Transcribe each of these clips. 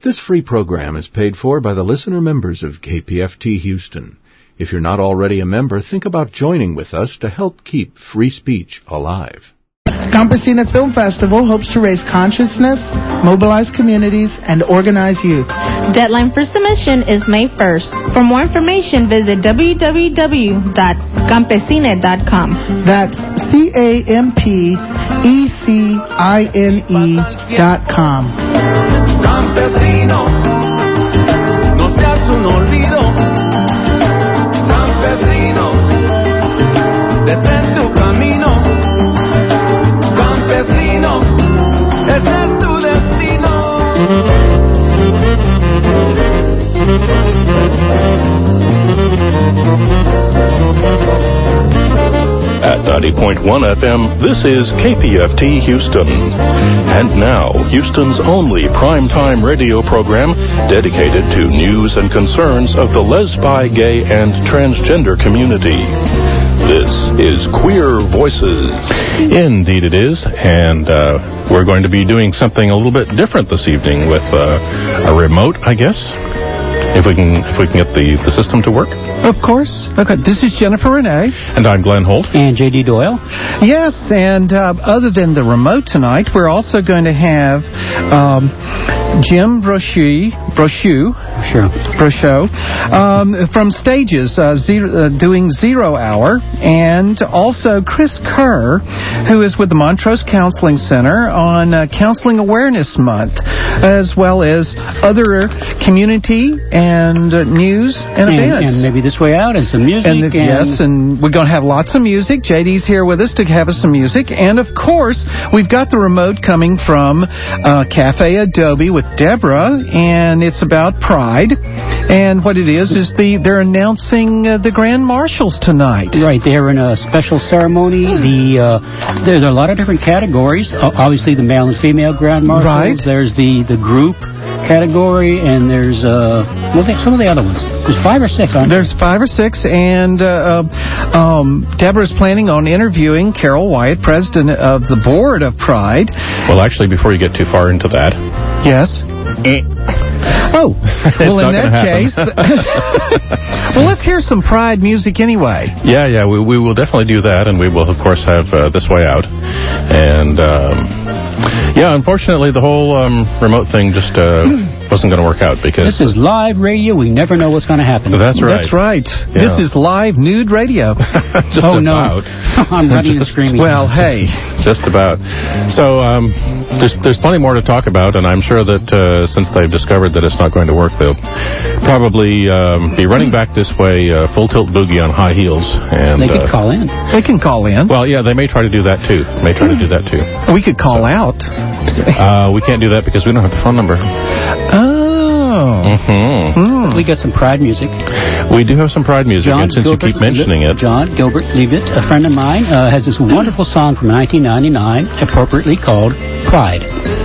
This free program is paid for by the listener members of KPFT Houston. If you're not already a member, think about joining with us to help keep free speech alive. Campesina Film Festival hopes to raise consciousness, mobilize communities, and organize youth. Deadline for submission is May 1st. For more information, visit www.campesine.com. That's CAMPECINE.com. Campesino, no seas un olvido. Campesino, detén tu camino. Campesino, ese es tu destino. At 90.1 FM, this is KPFT Houston. And now, Houston's only primetime radio program dedicated to news and concerns of the lesbi, gay, and transgender community. This is Queer Voices. Indeed it is, and we're going to be doing something a little bit different this evening with a remote, I guess. If we can get the system to work. Of course. Okay. This is Jennifer Renee. And I'm Glenn Holt. And J.D. Doyle. Yes, and other than the remote tonight, we're also going to have Jim Brochu from Stages doing 0 Hour, and also Chris Kerr, who is with the Montrose Counseling Center on Counseling Awareness Month, as well as other community and news and events. And maybe This Way Out and some music. Yes, and we're going to have lots of music. JD's here with us to have us some music. And, of course, we've got the remote coming from Cafe Adobe with Deborah, and it's about Pride. And what it is they're announcing the Grand Marshals tonight. Right, they're in a special ceremony. There are a lot of different categories. Obviously, the male and female Grand Marshals. Right. There's the group category, and there's some of the other ones. There's 5 or 6, aren't there? There's 5 or 6, and Deborah's planning on interviewing Carol Wyatt, president of the board of Pride. Well, actually, before you get too far into that... Yes? Oh, well, in that case... Well, let's hear some Pride music anyway. Yeah, we will definitely do that, and we will, of course, have This Way Out. And... unfortunately, the whole remote thing just wasn't going to work out because... This is live radio. We never know what's going to happen. That's right. That's right. Yeah. This is live nude radio. Just about. No. I'm running and screaming. Well, hey. Just about. So, there's plenty more to talk about, and I'm sure that since they've discovered that it's not going to work, they'll probably be running back this way, full tilt boogie on high heels. And they could call in. They can call in. Well, yeah, they may try to do that, too. We could call out. We can't do that because we don't have the phone number. Oh. Mm-hmm. We got some Pride music. We do have some Pride music, and since you keep mentioning it... John Gilbert Leavitt, a friend of mine, has this wonderful song from 1999, appropriately called Pride.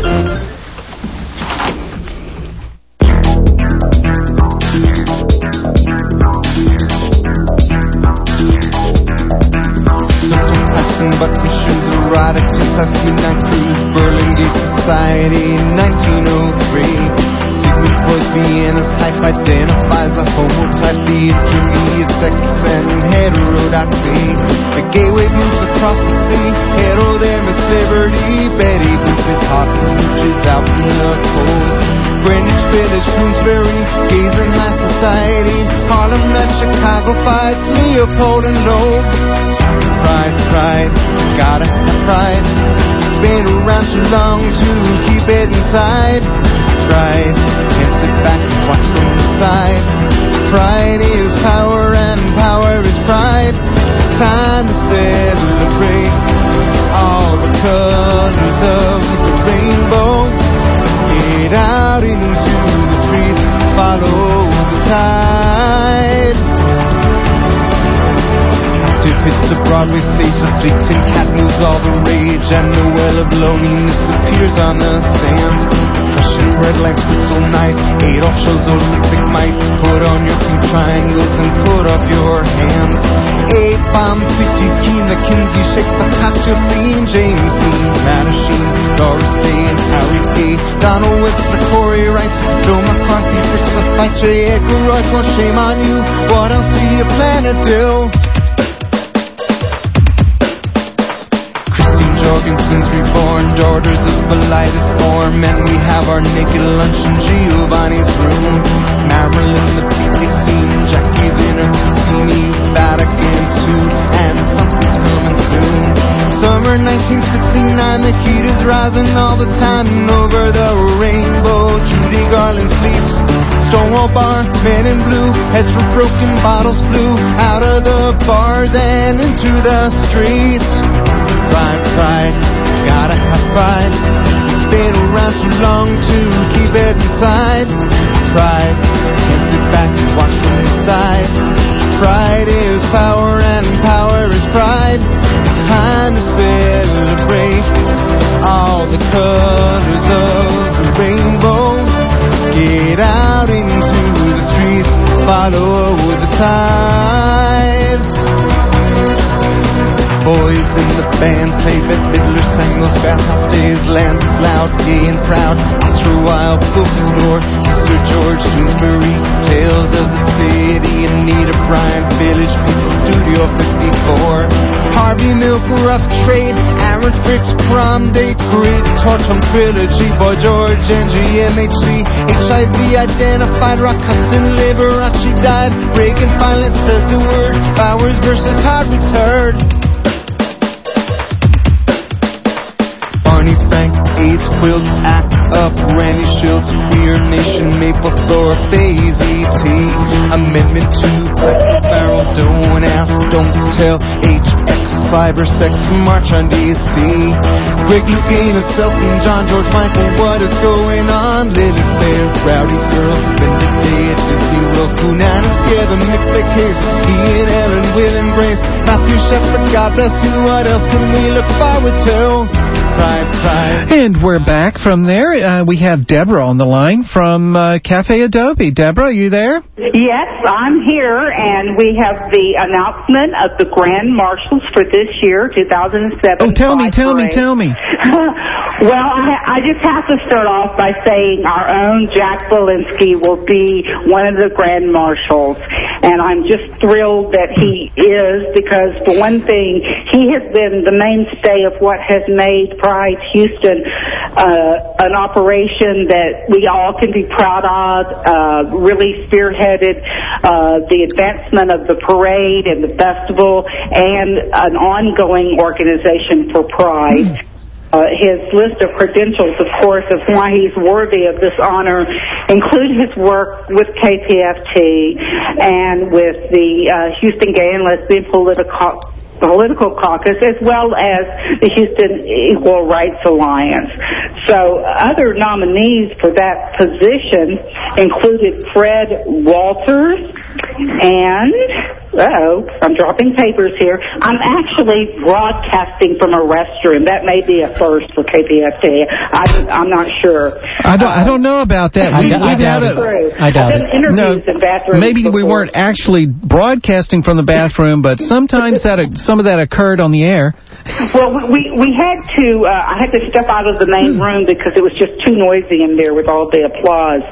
Midnight cruise, Berlin Gay Society, 1903. Sigmund Freud, Vienna's hype identifies a homotype, the intermediate sex and heterodoxy. The gay wave moves across the sea, hetero there, Miss Liberty. Betty Boop is hot and mooches out in the cold. Greenwich Village, Queensbury, gays in high society. Harlem Night, Chicago fights, Leopold and Loeb. Pride, gotta have pride. Been around too long to keep it inside. Pride, can't sit back and watch from the side. Pride is power and power is pride. It's time to celebrate all the colors of the rainbow. Get out into the streets, follow the tide. Hits the Broadway stage, the Dixon cat moves all the rage, and the well of loneliness appears on the sands. Russian red lights, crystal night, Adolf shows Olympic might. Put on your pink triangles and put up your hands. A-bomb 50s keen, the Kinsey shake the cocktail scene. James Dean, Mattachine, Doris Day and Harry Gay, Donald Webster, Corey Wright, Joan J. Edgar Royce, no shame on you. What else do you plan to do? Christine Jorgensen's reborn, daughters of Bilitis form, and we have our naked lunch in Giovanni's room. Marilyn the picnic scene, Jackie's in her Cassini, Vatican II, and something's coming soon. Summer 1969, the heat is rising all the time, and over the rainbow, Judy Garland sleeps. Stonewall Bar, men in blue, heads from broken bottles flew out of the bars and into the streets. Pride, pride, gotta have pride. Been around too long to keep it inside. Pride, can't sit back and watch from the side. Pride is power and power is pride. It's time to celebrate all the colors of the rainbow. Get out into the streets, follow the tide. Boys in the band played Bette Midler, sang those bathhouse days. Lance loud, gay and proud, Oscar Wilde bookstore, Sister George Doonesbury, Tales of the City, Anita Bryant, Village People, Studio 54. Harvey Milk, Rough Trade, Aaron Fricks, Prom Date, Grid, Torch on Trilogy, Boy George, NGMHC, HIV identified, Rock Hudson, Liberace died, Reagan finally says the word, Bowers versus Hardwick's heard. Barney Frank, AIDS Quilts, Act Up, Randy Schultz, Queer Nation, Maple Floor, Phase ET, Amendment 2, Collective Barrel, Don't Ask, Don't Tell, HX, Cyber Sex, March on DC, Greg Louganis, Elton John, George Michael, what is going on? Lily Fair, Rowdy Girls, spend the day at Disney World, Coonan and Scare them, mix the case, Ian Ellen will embrace, Matthew Shepard, God bless you, what else can we look forward to? Pride, pride. And we're back from there. We have Deborah on the line from Cafe Adobe. Deborah, are you there? Yes, I'm here, and we have the announcement of the Grand Marshals for this year, 2007. Oh, tell me. Well, I just have to start off by saying our own Jack Walensky will be one of the Grand Marshals, and I'm just thrilled that he is, because for one thing, he has been the mainstay of what has made Pride Houston an operation that we all can be proud of, really spearheaded the advancement of the parade and the festival, and an ongoing organization for Pride. His list of credentials, of course, of why he's worthy of this honor include his work with KPFT and with the Houston Gay and Lesbian Political Caucus, as well as the Houston Equal Rights Alliance. So other nominees for that position included Fred Walters and, I'm dropping papers here. I'm actually broadcasting from a restroom. That may be a first for KPFT. I'm not sure. I don't know about that. I doubt it. I've done interviews in bathrooms maybe before. We weren't actually broadcasting from the bathroom, but sometimes some of that occurred on the air. Well, we had to, I had to step out of the main room because it was just too noisy in there with all the applause.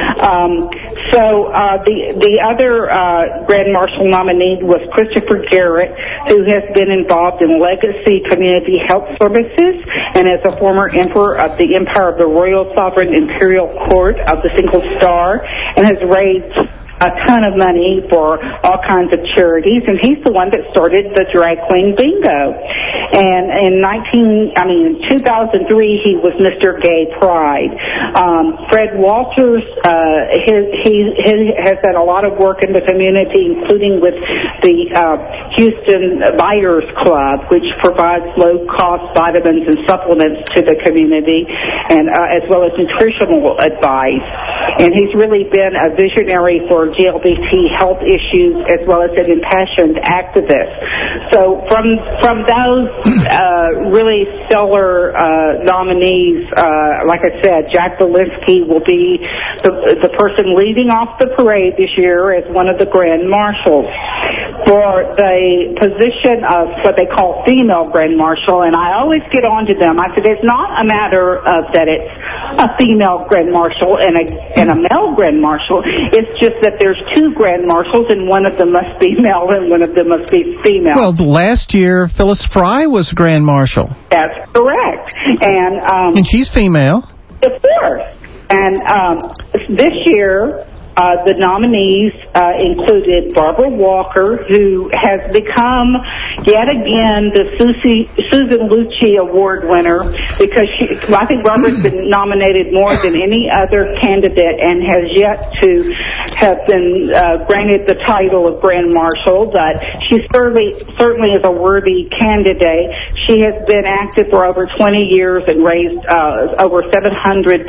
The other Grand Marshal nominee was Christopher Garrett, who has been involved in Legacy Community Health Services and as a former emperor of the Empire of the Royal Sovereign Imperial Court of the Single Star, and has raised a ton of money for all kinds of charities, and he's the one that started the Drag Queen Bingo. And in 2003, he was Mr. Gay Pride. Fred Walters, he has done a lot of work in the community, including with the Houston Buyers Club, which provides low-cost vitamins and supplements to the community, and as well as nutritional advice. And he's really been a visionary for LGBT health issues, as well as an impassioned activist. So from those really stellar nominees, like I said, Jack Walensky will be the person leading off the parade this year as one of the Grand Marshals. For the position of what they call female Grand Marshal, and I always get on to them, I said it's not a matter of that it's a female Grand Marshal and and a male Grand Marshal. It's just that there's two Grand Marshals, and one of them must be male and one of them must be female. Well, last year, Phyllis Fry was Grand Marshal. That's correct. And she's female. Of course. And this year, the nominees included Barbara Walker, who has become, yet again, the Susan Lucci Award winner, because I think Barbara's been nominated more than any other candidate and has yet to have been granted the title of Grand Marshal, but she certainly is a worthy candidate. She has been active for over 20 years and raised over $700,000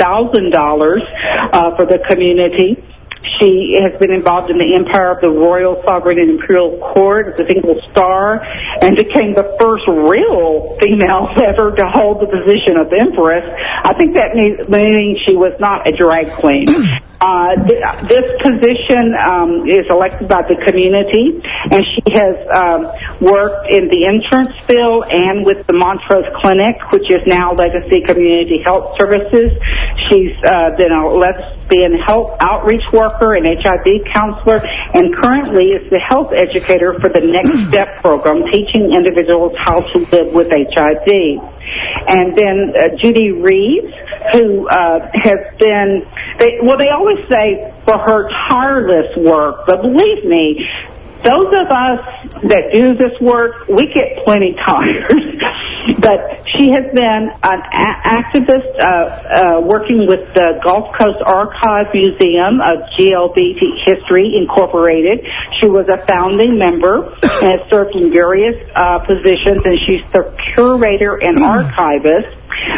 for the community. She has been involved in the empire of the Royal, Sovereign, and Imperial Court as a single star, and became the first real female ever to hold the position of Empress. I think that means she was not a drag queen. This position is elected by the community, and she has worked in the insurance field and with the Montrose Clinic, which is now Legacy Community Health Services. She's been a lesbian health outreach worker and HIV counselor, and currently is the health educator for the Next Step program, teaching individuals how to live with HIV. And then Judy Reeves, who has been, they always say for her tireless work, but believe me, those of us that do this work, we get plenty tired. But she has been an activist working with the Gulf Coast Archive Museum of GLBT History Incorporated. She was a founding member and has served in various positions, and she's the curator and archivist.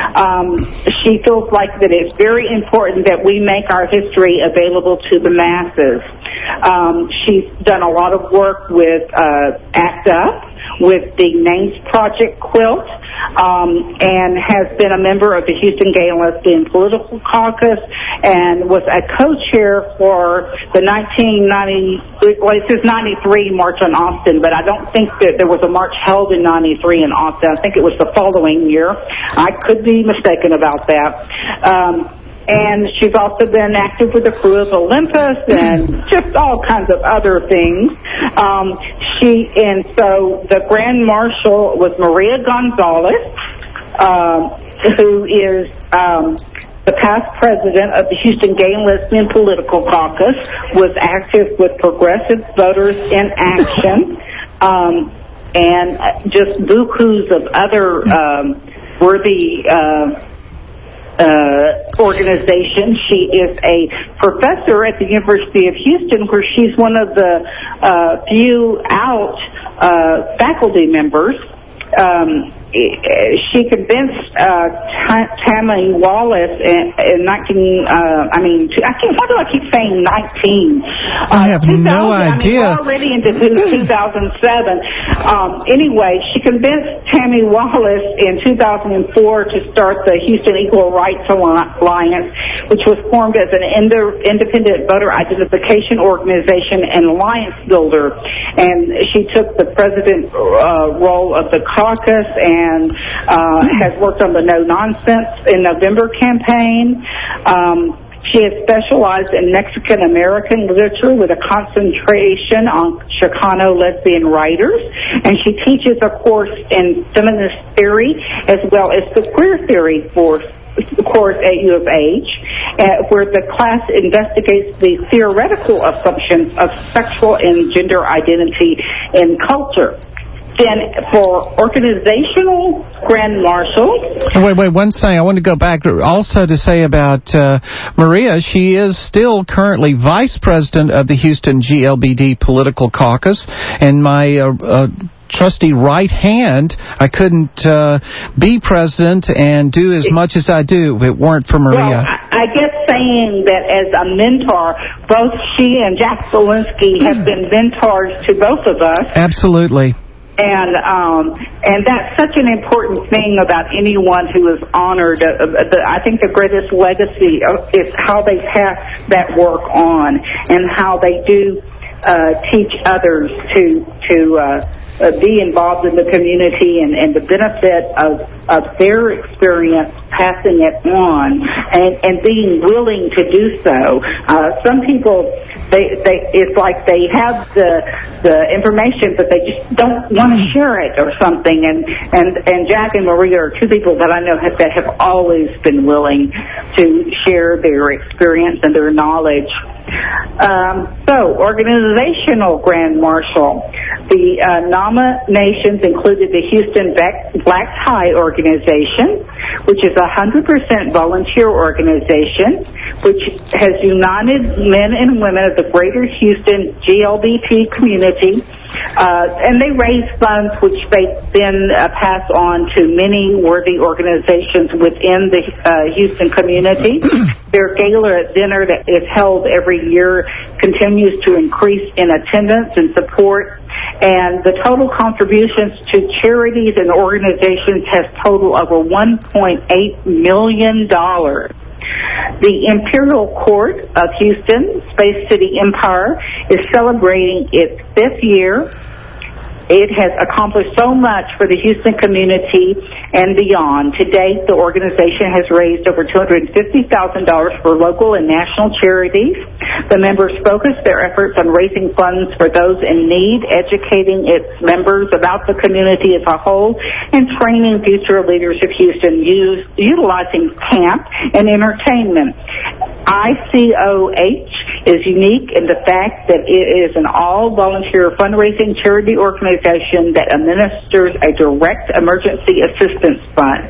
She feels like that it's very important that we make our history available to the masses. She's done a lot of work with ACT UP, with the Names Project Quilt, and has been a member of the Houston Gay and Lesbian Political Caucus, and was a co-chair for the 93 March on Austin, but I don't think that there was a march held in 93 in Austin. I think it was the following year. I could be mistaken about that. And she's also been active with the crew of Olympus and just all kinds of other things. So the Grand Marshal was Maria Gonzalez, who is the past president of the Houston Gay and Lesbian Political Caucus, was active with Progressive Voters in Action, and just bukus of other worthy organization. She is a professor at the University of Houston, where she's one of the few out faculty members. She convinced Tammy Wallace in why do I keep saying 19? I have no idea. We're already into 2007. Anyway, she convinced Tammy Wallace in 2004 to start the Houston Equal Rights Alliance, which was formed as an independent voter identification organization and alliance builder. And she took the president role of the caucus and has worked on the No Nonsense in November campaign. She has specialized in Mexican American literature with a concentration on Chicano lesbian writers, and she teaches a course in feminist theory as well as the queer theory course at U of H, where the class investigates the theoretical assumptions of sexual and gender identity in culture. Then for organizational Grand Marshal... Wait, one thing. I want to go back also to say about Maria. She is still currently vice president of the Houston GLBD Political Caucus, and my... trusty right hand, I couldn't be president and do as much as I do if it weren't for Maria. Well, I guess saying that as a mentor, both she and Jack Zielinski have been mentors to both of us. Absolutely. And that's such an important thing about anyone who is honored. I think the greatest legacy is how they pass that work on and how they do teach others to be involved in the community and the benefit of their experience, passing it on and being willing to do so. Some people, it's like they have the information, but they just don't want to share it or something. And Jack and Maria are two people that I know that have always been willing to share their experience and their knowledge. So, organizational Grand Marshal. The nominations included the Houston Black Tie Organization, which is a 100% volunteer organization, which has united men and women of the greater Houston GLBT community, and they raise funds which they then pass on to many worthy organizations within the Houston community. Their gala dinner that is held every year continues to increase in attendance and support, and the total contributions to charities and organizations has totaled over $1.8 million. The Imperial Court of Houston, Space City Empire, is celebrating its 5th year. It has accomplished so much for the Houston community and beyond. To date, the organization has raised over $250,000 for local and national charities. The members focus their efforts on raising funds for those in need, educating its members about the community as a whole, and training future leaders of Houston utilizing camp and entertainment. ICOH is unique in the fact that it is an all-volunteer fundraising charity organization that administers a direct emergency assistance fund.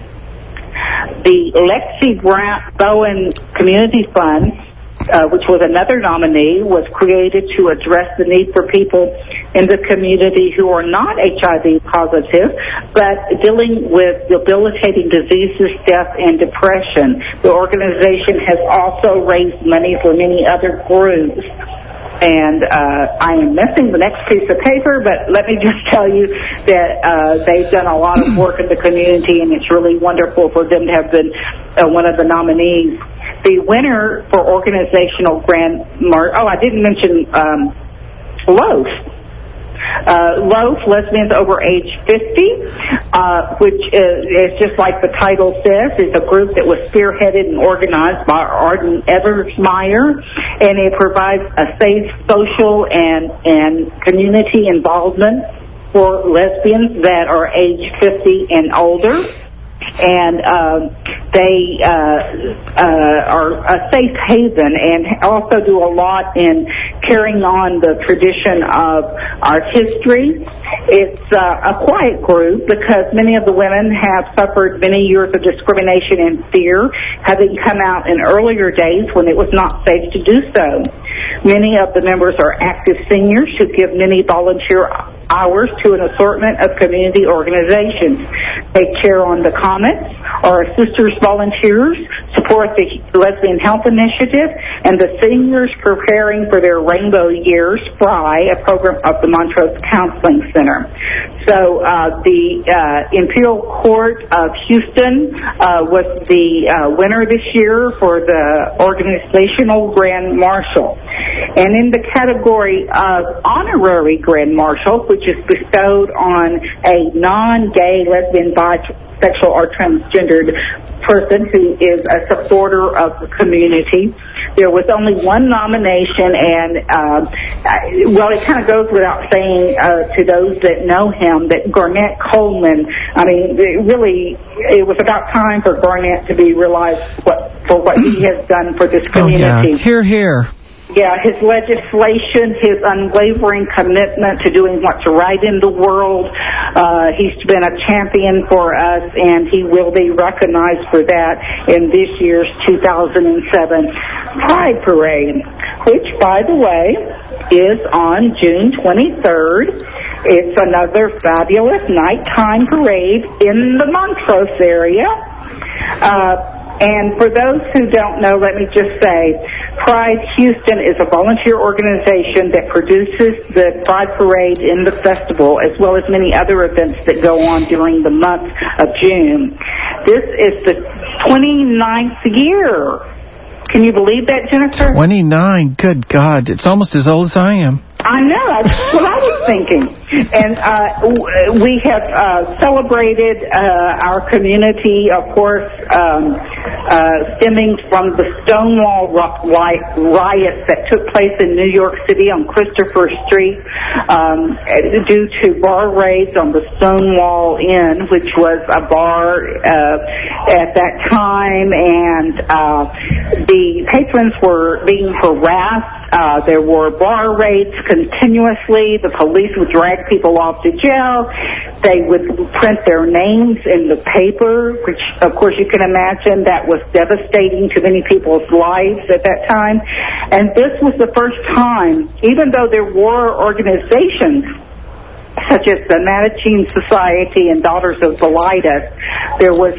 The Lexi Bowen Community Fund, which was another nominee, was created to address the need for people in the community who are not HIV positive, but dealing with debilitating diseases, death, and depression. The organization has also raised money for many other groups. And I am missing the next piece of paper, but let me just tell you that they've done a lot of work in the community, and it's really wonderful for them to have been one of the nominees. The winner for organizational I didn't mention LOAF. LOAF, Lesbians Over Age 50, which is just like the title says, is a group that was spearheaded and organized by Arden Eversmeyer, and it provides a safe social and community involvement for lesbians that are age 50 and older. And they are a safe haven and also do a lot in carrying on the tradition of our history. It's a quiet group because many of the women have suffered many years of discrimination and fear, having come out in earlier days when it was not safe to do so. Many of the members are active seniors who give many volunteer hours to an assortment of community organizations. They chair on the Comets, or Sisters Volunteers, support the Lesbian Health Initiative, and the seniors preparing for their Rainbow Years Fry, a program of the Montrose Counseling Center. So the Imperial Court of Houston was the winner this year for the Organizational Grand Marshal. And in the category of Honorary Grand Marshal, which is bestowed on a non-gay, lesbian, bisexual, or transgendered person who is a supporter of the community, there was only one nomination, and it kind of goes without saying to those that know him that Garnett Coleman, it was about time for Garnett to be realized for what he has done for this community. Oh, yeah. Hear, hear. Yeah, his legislation, his unwavering commitment to doing what's right in the world. He's been a champion for us, and he will be recognized for that in this year's 2007 Pride Parade, which, by the way, is on June 23rd. It's another fabulous nighttime parade in the Montrose area. And for those who don't know, let me just say, Pride Houston is a volunteer organization that produces the Pride Parade in the festival, as well as many other events that go on during the month of June. This is the 29th year. Can you believe that, Jennifer? 29, good God. It's almost as old as I am. I know. That's what I was thinking. And we have celebrated our community, of course, stemming from the Stonewall riots that took place in New York City on Christopher Street due to bar raids on the Stonewall Inn, which was a bar at that time, and the patrons were being harassed. There were bar raids continuously. The police would drag people off to jail. They would print their names in the paper, which, of course, you can imagine that was devastating to many people's lives at that time. And this was the first time, even though there were organizations such as the Mattachine Society and Daughters of Bilitis, there was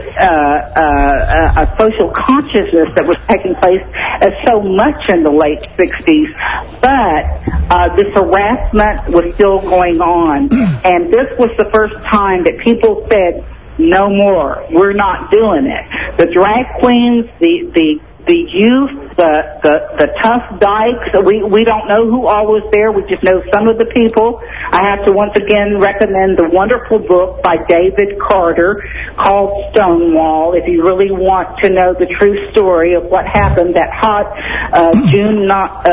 a social consciousness that was taking place so much in the late 60s, but this harassment was still going on. And this was the first time that people said, no more, we're not doing it. The drag queens, the youth, the tough dykes, we don't know who all was there. We just know some of the people. I have to once again recommend the wonderful book by David Carter called Stonewall, if you really want to know the true story of what happened that hot June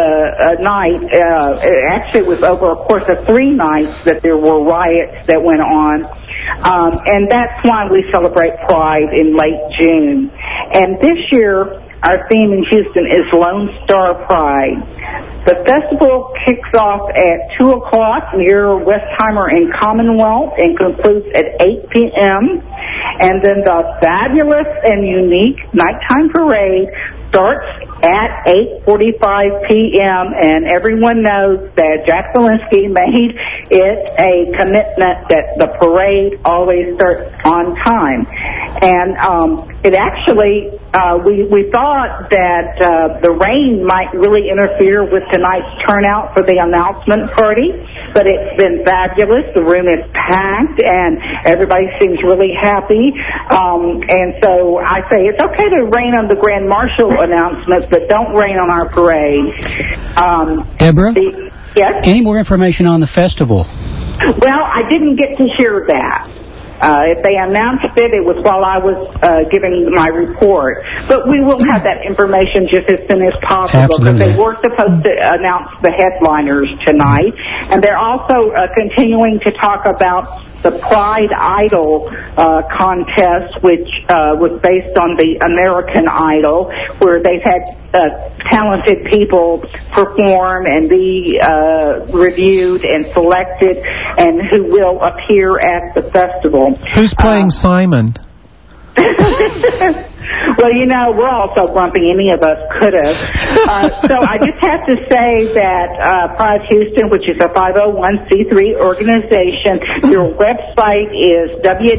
night. Actually, it was over a course of 3 nights that there were riots that went on. And that's why we celebrate Pride in late June. And this year, our theme in Houston is Lone Star Pride. The festival kicks off at 2 o'clock near Westheimer and Commonwealth and concludes at 8 p.m. And then the fabulous and unique nighttime parade starts at 8:45 p.m. And everyone knows that Jack Walensky made it a commitment that the parade always starts on time. And it actually, we thought that the rain might really interfere with tonight's turnout for the announcement party, but it's been fabulous. The room is packed, and everybody seems really happy. And so I say it's okay to rain on the Grand Marshal announcements, but don't rain on our parade. Deborah? Yes? Any more information on the festival? Well, I didn't get to hear that. If they announced it, it was while I was giving my report. But we will have that information just as soon as possible, because they were supposed to announce the headliners tonight. And they're also continuing to talk about the Pride Idol contest, which was based on the American Idol, where they've had talented people perform and be reviewed and selected, and who will appear at the festival. Who's playing Simon? Well, you know, we're all so grumpy, any of us could have. So I just have to say that Pride Houston, which is a 501c3 organization, your website is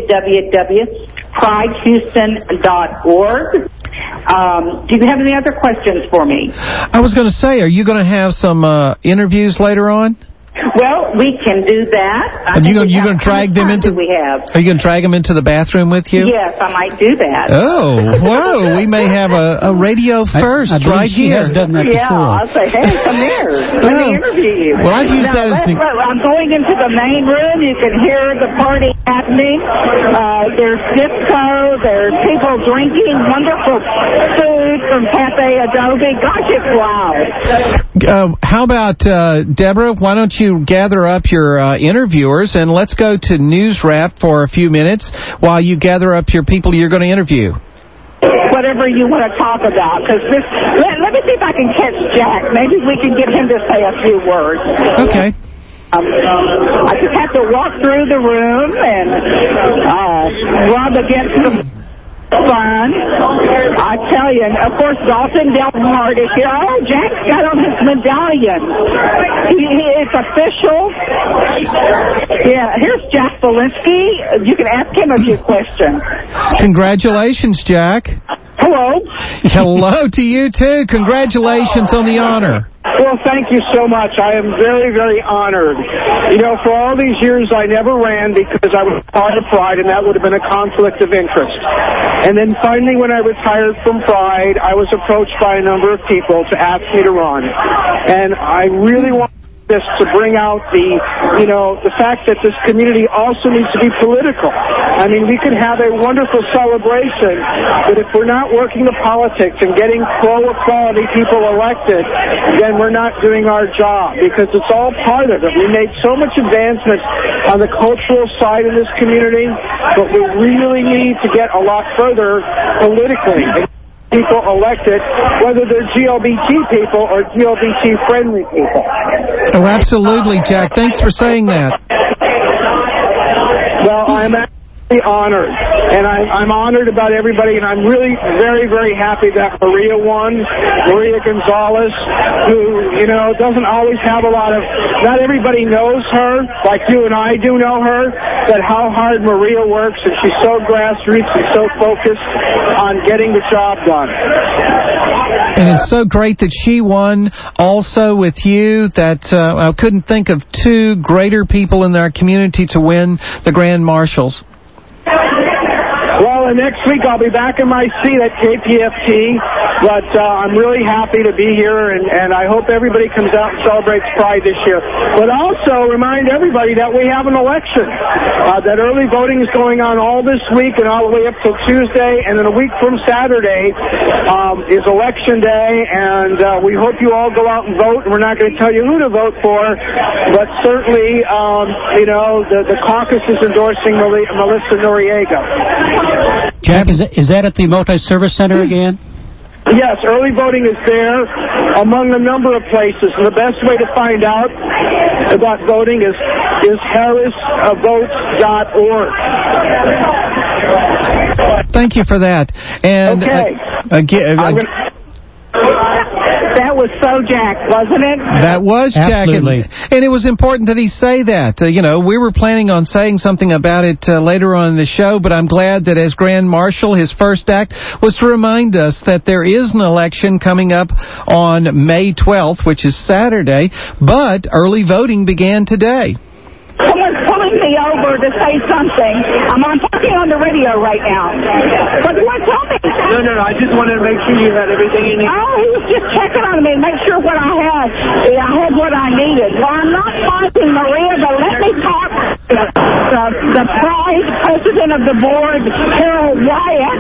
www.pridehouston.org. Do you have any other questions for me? I was going to say, are you going to have some interviews later on? Well, we can do that. Are you going to drag them into? We have. Are you going to drag them into the bathroom with you? Yes, I might do that. Oh, whoa! We may have a radio first right she here. Has done that yeah, before. I'll say, hey, come here. Let me interview you. Well, I've used that as I'm going into the main room. You can hear the party happening. There's disco. There's people drinking. Wonderful food from Cafe Adobe. Gosh, it's loud. How about Deborah? Why don't you gather up your interviewers, and let's go to News Wrap for a few minutes while you gather up your people you're going to interview. Whatever you want to talk about, because let me see if I can catch Jack. Maybe we can get him to say a few words. Okay. I just have to walk through the room and rub against the fun. I tell you, and of course, Dalton Delmart is here. Oh, Jack's got on his medallion. It's official. Yeah, here's Jack Walensky. You can ask him a few questions. Congratulations, Jack. Hello. Hello to you, too. Congratulations on the honor. Well, thank you so much. I am very, very honored. You know, for all these years, I never ran because I was part of Pride, and that would have been a conflict of interest. And then finally, when I retired from Pride, I was approached by a number of people to ask me to run. And I really want this to bring out the fact that this community also needs to be political. I mean, we could have a wonderful celebration, but if we're not working the politics and getting pro-equality people elected, then we're not doing our job, because it's all part of it. We made so much advancement on the cultural side of this community, but we really need to get a lot further politically. People elected, whether they're GLBT people or GLBT-friendly people. Oh, absolutely, Jack. Thanks for saying that. Well, I'm actually honored, and I'm honored about everybody, and I'm really very, very happy that Maria won. Maria Gonzalez, who, doesn't always have a lot of, not everybody knows her, like you and I do know her, but how hard Maria works, and she's so grassroots and so focused on getting the job done. And it's so great that she won also with you, that I couldn't think of two greater people in our community to win the Grand Marshals. Well, next week I'll be back in my seat at KPFT, but I'm really happy to be here, and I hope everybody comes out and celebrates Pride this year. But also remind everybody that we have an election, that early voting is going on all this week and all the way up till Tuesday, and then a week from Saturday is Election Day, and we hope you all go out and vote. We're not going to tell you who to vote for, but certainly, the caucus is endorsing Melissa Noriega. Jack, is that at the Multi-Service Center again? Yes, early voting is there among a number of places. And the best way to find out about voting is harrisvotes.org. Thank you for that. And okay. That was so Jack, wasn't it? That was Jack. Absolutely. And it was important that he say that. We were planning on saying something about it later on in the show, but I'm glad that as Grand Marshal, his first act was to remind us that there is an election coming up on May 12th, which is Saturday, but early voting began today. Someone's pulling me over to say something. I'm talking on the radio right now. What do you want to tell me? No, I just wanted to make sure you had everything you needed. Oh, he was just checking on me, make sure what I had. I had what I needed. Well, I'm not fighting Maria, but let me talk to the Pride president of the board, Carol Wyatt.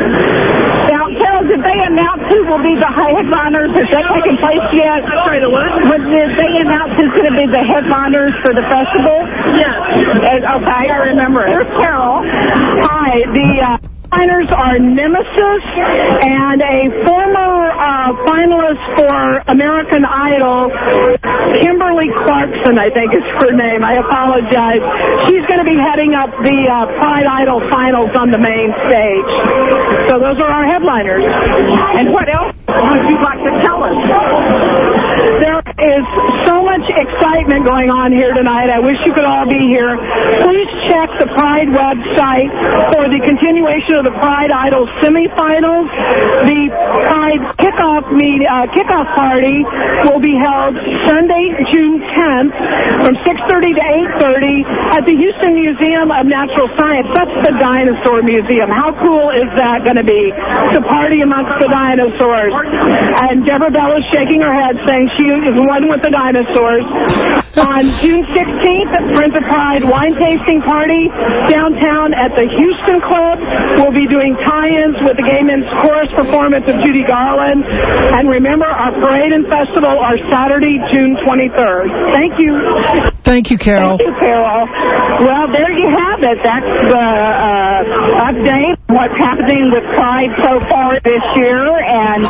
Now, Carol, did they announce who will be the headliners? Has that taken place yet? Sorry, the what? Did they announce who's going to be the headliners for the festival? Yes. Okay, I remember it. Here's Carol. Hi, the headliners are Nemesis and a former finalist for American Idol, Kimberly Clarkson, I think is her name. I apologize. She's going to be heading up the Pride Idol finals on the main stage. So those are our headliners. And what else would you like to tell us? There is so much excitement going on here tonight. I wish you could all be here. Please check the Pride website for the continuation of the Pride Idol semifinals. The Pride kickoff party will be held Sunday, June 10th from 6:30 to 8:30 at the Houston Museum of Natural Science. That's the Dinosaur Museum. How cool is that going to be to party amongst the dinosaurs? And Deborah Bell is shaking her head saying she is one with the dinosaurs. On June 16th, Friends of Pride wine tasting party downtown at the Houston Club. We'll be doing tie-ins with the Gay Men's Chorus performance of Judy Garland. And remember, our parade and festival are Saturday, June 23rd. Thank you. Thank you, Carol. Thank you, Carol. Well, there you have it. That's the update on what's happening with Pride so far this year. And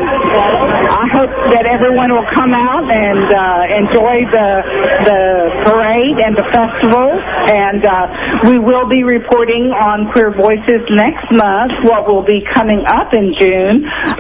I hope that everyone will come out and enjoy the parade and the festival. And we will be reporting on Queer Voices next month, what will be coming up in June.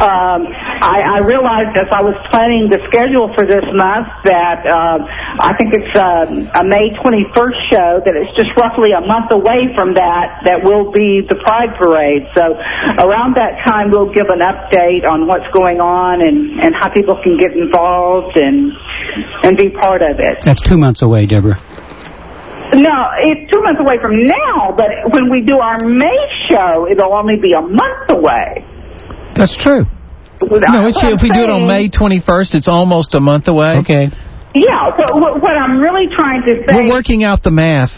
I realized as I was planning the schedule for this month that I think it's a May 21st show, that it's just roughly a month away from that will be the Pride Parade. So around that time, we'll give an update on what's going on and how people can get involved and be part of it. That's 2 months away, Deborah. No, it's 2 months away from now, but when we do our May show, it'll only be a month away. That's true. No, if we do it on May 21st, it's almost a month away. Okay. Yeah, what I'm really trying to say... We're working out the math.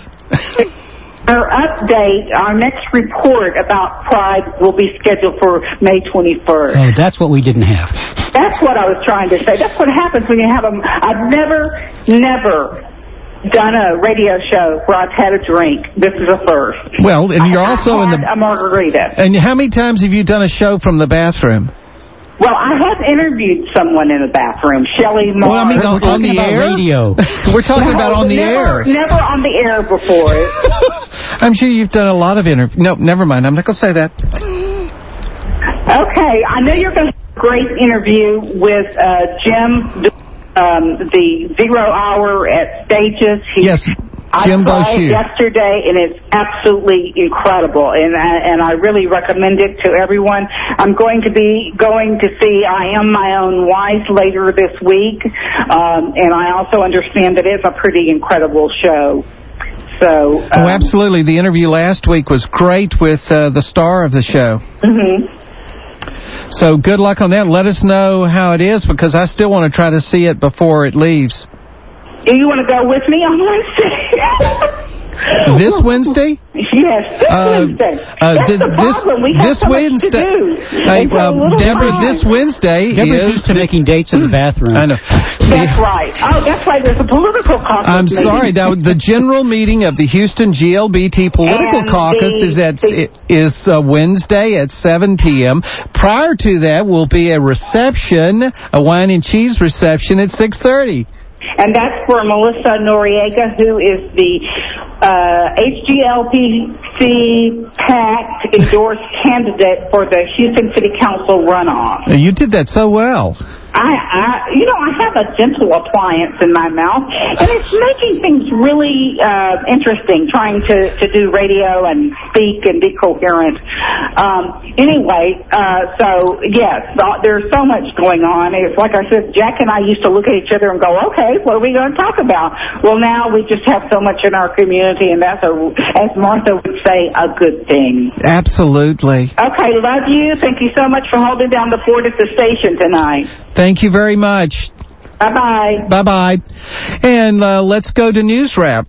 Our next report about Pride will be scheduled for May 21st. Oh, that's what we didn't have. That's what I was trying to say. That's what happens when you have them. I've never done a radio show where I've had a drink. This is a first. Well, and you're also in a margarita. And how many times have you done a show from the bathroom? Well, I have interviewed someone in the bathroom, Shelley Moore. Well, I mean, on the air? Radio. We're talking about on the air. Never on the air before. I'm sure you've done a lot of interviews. No, never mind. I'm not going to say that. Okay, I know you're going to have a great interview with Jim, the 0 Hour at Stages. Yes. Jim I saw Boshier. it yesterday, and it's absolutely incredible, and I really recommend it to everyone. I'm going to see I Am My Own Wife later this week, and I also understand that it's a pretty incredible show. So, absolutely. The interview last week was great with the star of the show. Mm-hmm. So good luck on that. Let us know how it is, because I still want to try to see it before it leaves. Do you want to go with me on Wednesday? This Wednesday? Yes, this Wednesday. That's the problem. We have so much to do. Deborah, this Wednesday Deborah's used to making dates in the bathroom. I know. That's right. Oh, that's right. There's a political caucus. I'm sorry. Now, the general meeting of the Houston GLBT Political Caucus is Wednesday at 7 p.m. Prior to that will be a reception, a wine and cheese reception at 6:30. And that's for Melissa Noriega, who is the HGLPC PAC endorsed candidate for the Houston City Council runoff. You did that so well. I have a dental appliance in my mouth, and it's making things really interesting, trying to do radio and speak and be coherent. So, yes, there's so much going on. It's like I said, Jack and I used to look at each other and go, okay, what are we going to talk about? Well, now we just have so much in our community, and that's, as Martha would say, a good thing. Absolutely. Okay, love you. Thank you so much for holding down the fort at the station tonight. Thank you very much. Bye-bye. Bye-bye. And let's go to News Wrap.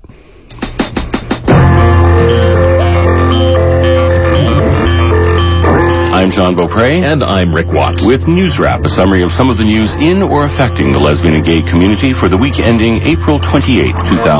I'm John Beaupre. And I'm Rick Watts. With News Wrap, a summary of some of the news in or affecting the lesbian and gay community for the week ending April 28,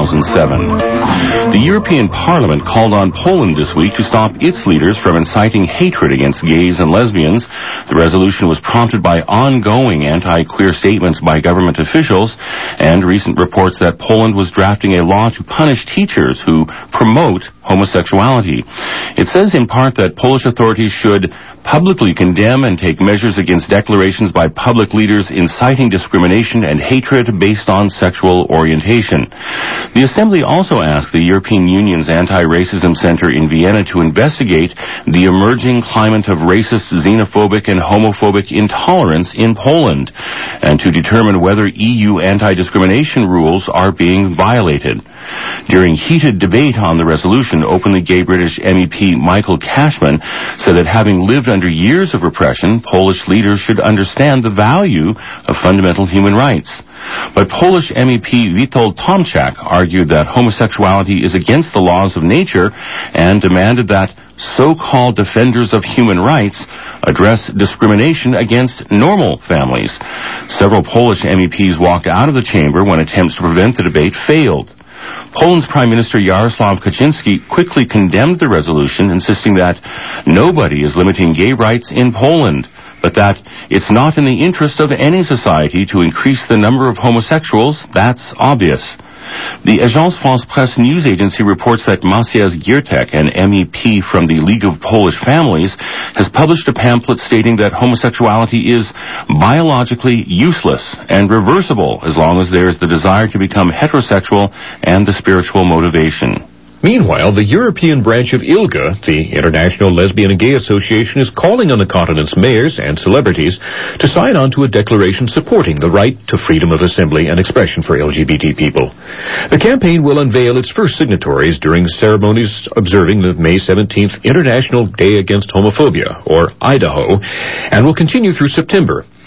2007. The European Parliament called on Poland this week to stop its leaders from inciting hatred against gays and lesbians. The resolution was prompted by ongoing anti-queer statements by government officials and recent reports that Poland was drafting a law to punish teachers who promote homosexuality. It says in part that Polish authorities should publicly condemn and take measures against declarations by public leaders inciting discrimination and hatred based on sexual orientation. The Assembly also asked the European Union's Anti-Racism Center in Vienna to investigate the emerging climate of racist, xenophobic, and homophobic intolerance in Poland, and to determine whether EU anti-discrimination rules are being violated. During heated debate on the resolution, openly gay British MEP Michael Cashman said that having lived under years of repression, Polish leaders should understand the value of fundamental human rights. But Polish MEP Witold Tomczak argued that homosexuality is against the laws of nature and demanded that so-called defenders of human rights address discrimination against normal families. Several Polish MEPs walked out of the chamber when attempts to prevent the debate failed. Poland's Prime Minister Jarosław Kaczynski quickly condemned the resolution, insisting that nobody is limiting gay rights in Poland, but that it's not in the interest of any society to increase the number of homosexuals. That's obvious. The Agence France-Presse news agency reports that Maciej Giertek, an MEP from the League of Polish Families, has published a pamphlet stating that homosexuality is biologically useless and reversible as long as there is the desire to become heterosexual and the spiritual motivation. Meanwhile, the European branch of ILGA, the International Lesbian and Gay Association, is calling on the continent's mayors and celebrities to sign on to a declaration supporting the right to freedom of assembly and expression for LGBT people. The campaign will unveil its first signatories during ceremonies observing the May 17th International Day Against Homophobia, or Idaho, and will continue through September.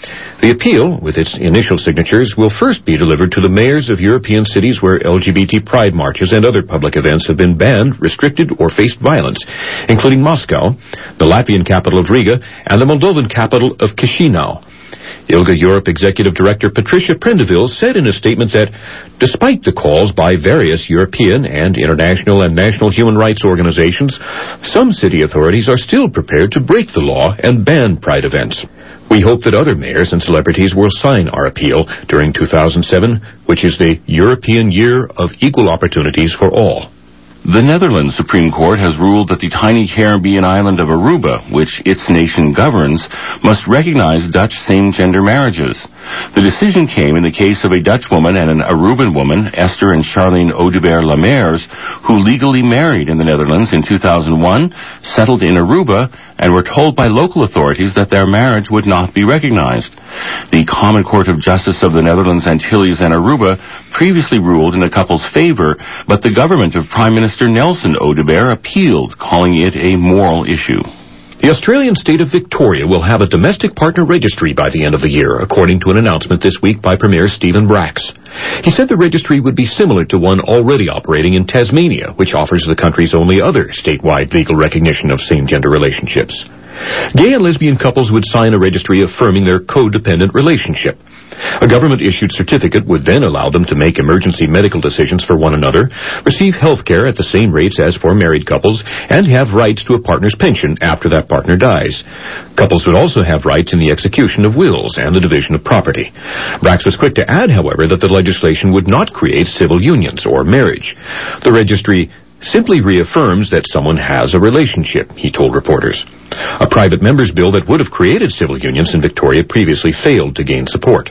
The appeal, with its initial signatures, will first be delivered to the mayors of European cities where LGBT pride marches and other public events have been banned, restricted, or faced violence, including Moscow, the Latvian capital of Riga, and the Moldovan capital of Chisinau. ILGA Europe Executive Director Patricia Prendeville said in a statement that, despite the calls by various European and international and national human rights organizations, some city authorities are still prepared to break the law and ban pride events. We hope that other mayors and celebrities will sign our appeal during 2007, which is the European Year of Equal Opportunities for All. The Netherlands Supreme Court has ruled that the tiny Caribbean island of Aruba, which its nation governs, must recognize Dutch same-gender marriages. The decision came in the case of a Dutch woman and an Aruban woman, Esther and Charlene Audubert-Lemers, who legally married in the Netherlands in 2001, settled in Aruba, and were told by local authorities that their marriage would not be recognized. The Common Court of Justice of the Netherlands, Antilles, and Aruba previously ruled in the couple's favor, but the government of Prime Minister Nelson Audubert appealed, calling it a moral issue. The Australian state of Victoria will have a domestic partner registry by the end of the year, according to an announcement this week by Premier Stephen Bracks. He said the registry would be similar to one already operating in Tasmania, which offers the country's only other statewide legal recognition of same-gender relationships. Gay and lesbian couples would sign a registry affirming their codependent relationship. A government-issued certificate would then allow them to make emergency medical decisions for one another, receive health care at the same rates as for married couples, and have rights to a partner's pension after that partner dies. Couples would also have rights in the execution of wills and the division of property. Bracks was quick to add, however, that the legislation would not create civil unions or marriage. The registry simply reaffirms that someone has a relationship, he told reporters. A private member's bill that would have created civil unions in Victoria previously failed to gain support.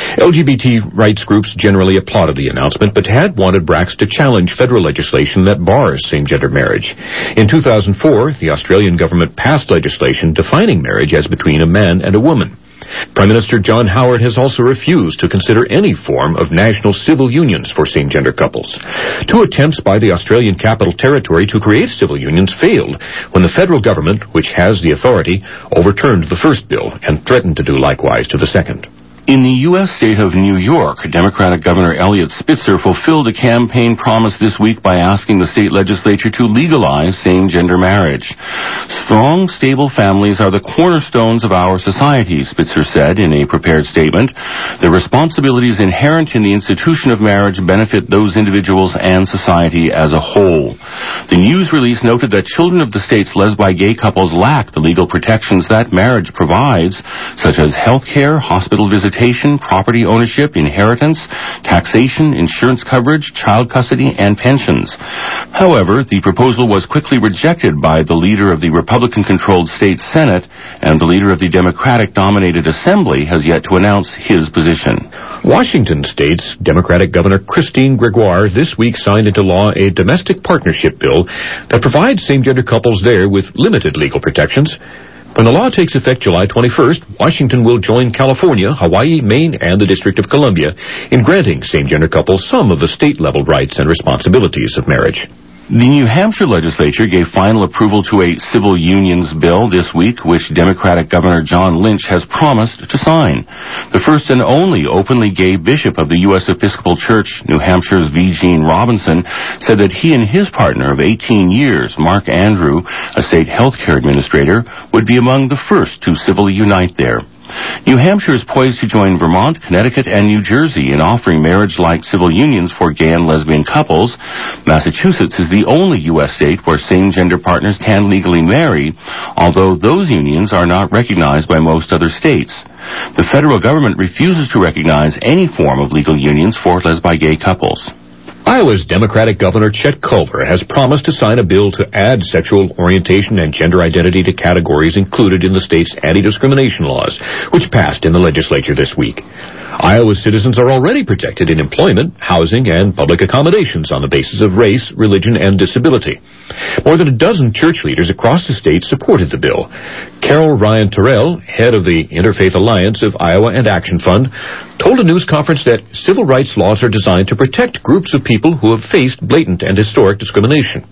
LGBT rights groups generally applauded the announcement, but had wanted Bracks to challenge federal legislation that bars same-gender marriage. In 2004, the Australian government passed legislation defining marriage as between a man and a woman. Prime Minister John Howard has also refused to consider any form of national civil unions for same-gender couples. 2 attempts by the Australian Capital Territory to create civil unions failed when the federal government, which has the authority, overturned the first bill and threatened to do likewise to the second. In the U.S. state of New York, Democratic Governor Eliot Spitzer fulfilled a campaign promise this week by asking the state legislature to legalize same-gender marriage. Strong, stable families are the cornerstones of our society, Spitzer said in a prepared statement. The responsibilities inherent in the institution of marriage benefit those individuals and society as a whole. The news release noted that children of the state's lesbi-gay couples lack the legal protections that marriage provides, such as health care, hospital visitation, property ownership, inheritance, taxation, insurance coverage, child custody, and pensions. However, the proposal was quickly rejected by the leader of the Republican-controlled state Senate, and the leader of the Democratic-dominated Assembly has yet to announce his position. Washington State's Democratic Governor Christine Gregoire this week signed into law a domestic partnership bill that provides same-gender couples there with limited legal protections. When the law takes effect July 21st, Washington will join California, Hawaii, Maine, and the District of Columbia in granting same-gender couples some of the state-level rights and responsibilities of marriage. The New Hampshire legislature gave final approval to a civil unions bill this week, which Democratic Governor John Lynch has promised to sign. The first and only openly gay bishop of the U.S. Episcopal Church, New Hampshire's V. Gene Robinson, said that he and his partner of 18 years, Mark Andrew, a state health care administrator, would be among the first to civilly unite there. New Hampshire is poised to join Vermont, Connecticut, and New Jersey in offering marriage-like civil unions for gay and lesbian couples. Massachusetts is the only U.S. state where same-gender partners can legally marry, although those unions are not recognized by most other states. The federal government refuses to recognize any form of legal unions for lesbi-gay couples. Iowa's Democratic Governor Chet Culver has promised to sign a bill to add sexual orientation and gender identity to categories included in the state's anti-discrimination laws, which passed in the legislature this week. Iowa's citizens are already protected in employment, housing, and public accommodations on the basis of race, religion, and disability. More than a dozen church leaders across the state supported the bill. Carol Ryan Terrell, head of the Interfaith Alliance of Iowa and Action Fund, told a news conference that civil rights laws are designed to protect groups of people who have faced blatant and historic discrimination.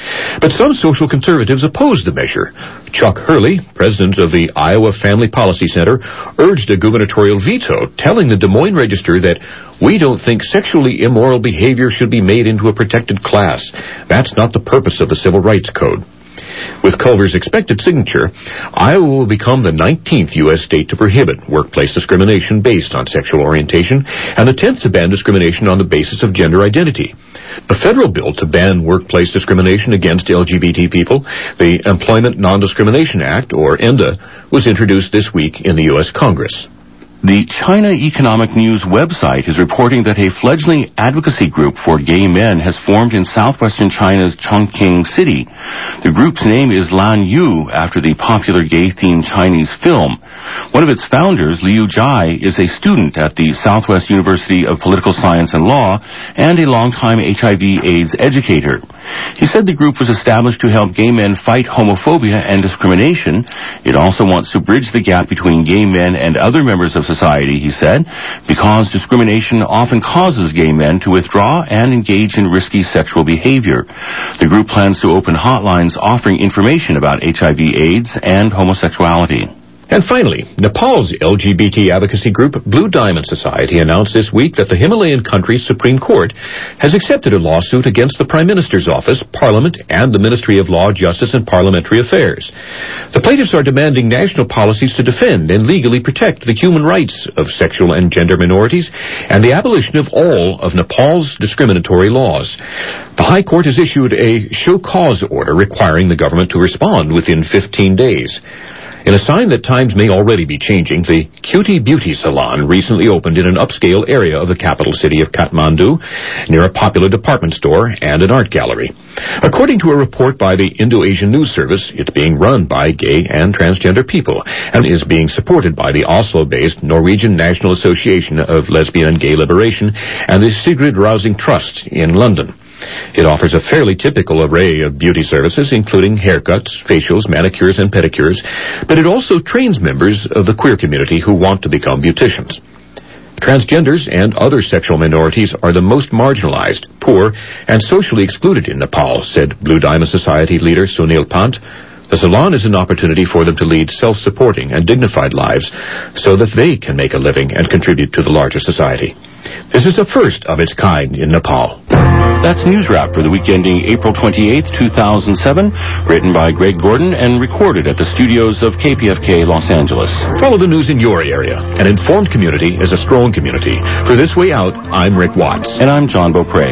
But some social conservatives opposed the measure. Chuck Hurley, president of the Iowa Family Policy Center, urged a gubernatorial veto, telling the Des Moines Register that we don't think sexually immoral behavior should be made into a protected class. That's not the purpose of the Civil Rights Code. With Culver's expected signature, Iowa will become the 19th U.S. state to prohibit workplace discrimination based on sexual orientation and the 10th to ban discrimination on the basis of gender identity. A federal bill to ban workplace discrimination against LGBT people, the Employment Non-Discrimination Act, or ENDA, was introduced this week in the U.S. Congress. The China Economic News website is reporting that a fledgling advocacy group for gay men has formed in southwestern China's Chongqing city. The group's name is Lan Yu, after the popular gay-themed Chinese film. One of its founders, Liu Jai, is a student at the Southwest University of Political Science and Law and a longtime HIV/AIDS educator. He said the group was established to help gay men fight homophobia and discrimination. It also wants to bridge the gap between gay men and other members of society, he said, because discrimination often causes gay men to withdraw and engage in risky sexual behavior. The group plans to open hotlines offering information about HIV/AIDS and homosexuality. And finally, Nepal's LGBT advocacy group Blue Diamond Society announced this week that the Himalayan country's Supreme Court has accepted a lawsuit against the Prime Minister's office, Parliament, and the Ministry of Law, Justice, and Parliamentary Affairs. The plaintiffs are demanding national policies to defend and legally protect the human rights of sexual and gender minorities and the abolition of all of Nepal's discriminatory laws. The High Court has issued a show cause order requiring the government to respond within 15 days. In a sign that times may already be changing, the Cutie Beauty Salon recently opened in an upscale area of the capital city of Kathmandu, near a popular department store and an art gallery. According to a report by the Indo-Asian News Service, it's being run by gay and transgender people and is being supported by the Oslo-based Norwegian National Association of Lesbian and Gay Liberation and the Sigrid Rousing Trust in London. It offers a fairly typical array of beauty services, including haircuts, facials, manicures, and pedicures, but it also trains members of the queer community who want to become beauticians. Transgenders and other sexual minorities are the most marginalized, poor, and socially excluded in Nepal, said Blue Diamond Society leader Sunil Pant. The salon is an opportunity for them to lead self-supporting and dignified lives so that they can make a living and contribute to the larger society. This is the first of its kind in Nepal. That's News Wrap for the week ending April 28, 2007, written by Greg Gordon and recorded at the studios of KPFK Los Angeles. Follow the news in your area. An informed community is a strong community. For This Way Out, I'm Rick Watts. And I'm John Beaupre.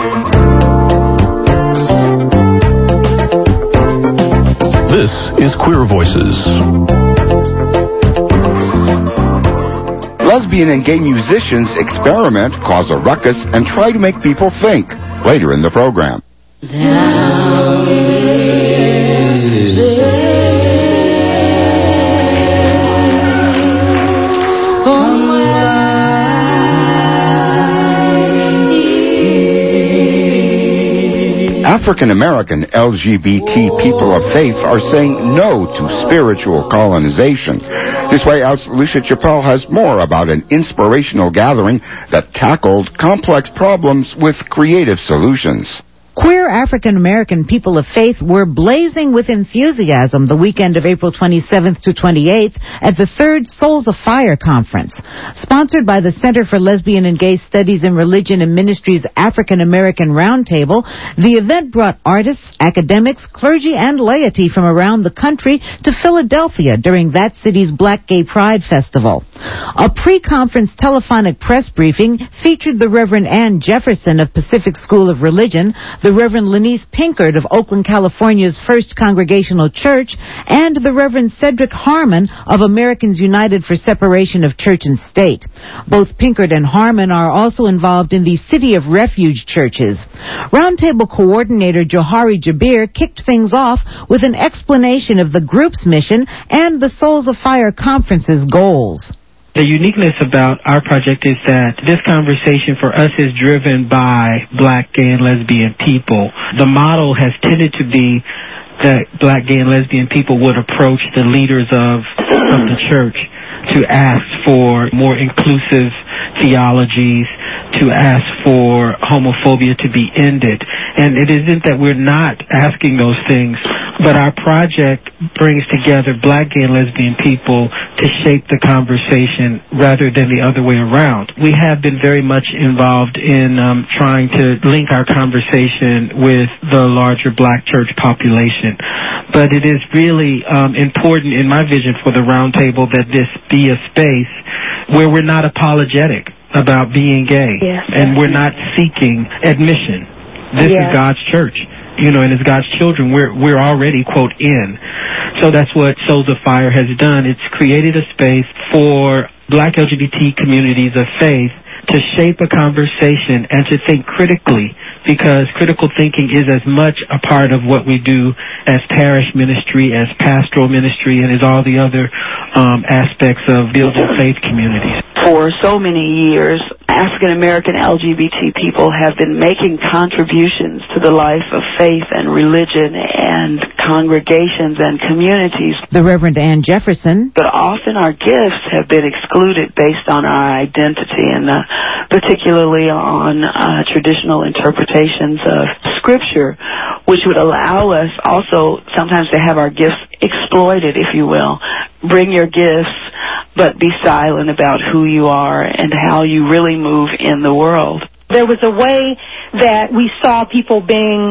This is Queer Voices. Lesbian and gay musicians experiment, cause a ruckus, and try to make people think. Later in the program. African-American LGBT people of faith are saying no to spiritual colonization. This Way Out's Lucia Chappelle has more about an inspirational gathering that tackled complex problems with creative solutions. Queer African-American people of faith were blazing with enthusiasm the weekend of April 27th to 28th at the third Souls of Fire conference. Sponsored by the Center for Lesbian and Gay Studies in Religion and Ministries African-American Roundtable, the event brought artists, academics, clergy, and laity from around the country to Philadelphia during that city's Black Gay Pride Festival. A pre-conference telephonic press briefing featured the Reverend Ann Jefferson of Pacific School of Religion, the Reverend Lenice Pinkard of Oakland, California's First Congregational Church, and the Reverend Cedric Harmon of Americans United for Separation of Church and State. Both Pinkard and Harmon are also involved in the City of Refuge churches. Roundtable coordinator Johari Jabir kicked things off with an explanation of the group's mission and the Souls of Fire conference's goals. The uniqueness about our project is that this conversation for us is driven by Black, gay, and lesbian people. The model has tended to be that Black, gay, and lesbian people would approach the leaders of the church to ask for more inclusive theologies, to ask for homophobia to be ended. And it isn't that we're not asking those things, but our project brings together black, gay, and lesbian people to shape the conversation rather than the other way around. We have been very much involved in trying to link our conversation with the larger black church population. But it is really important in my vision for the roundtable that this be a space where we're not apologetic about being gay, and we're not seeking admission. This is God's church, and as God's children, we're already, quote, in. So that's what Souls of Fire has done. It's created a space for black LGBT communities of faith to shape a conversation and to think critically, because critical thinking is as much a part of what we do as parish ministry, as pastoral ministry, and as all the other aspects of building faith communities. For so many years, African American LGBT people have been making contributions to the life of faith and religion and congregations and communities. The Reverend Ann Jefferson. But often our gifts have been excluded based on our identity, and particularly on traditional interpretations of Scripture, which would allow us also sometimes to have our gifts exploited, if you will. Bring your gifts, but be silent about who you are and how you really move in the world. There was a way that we saw people being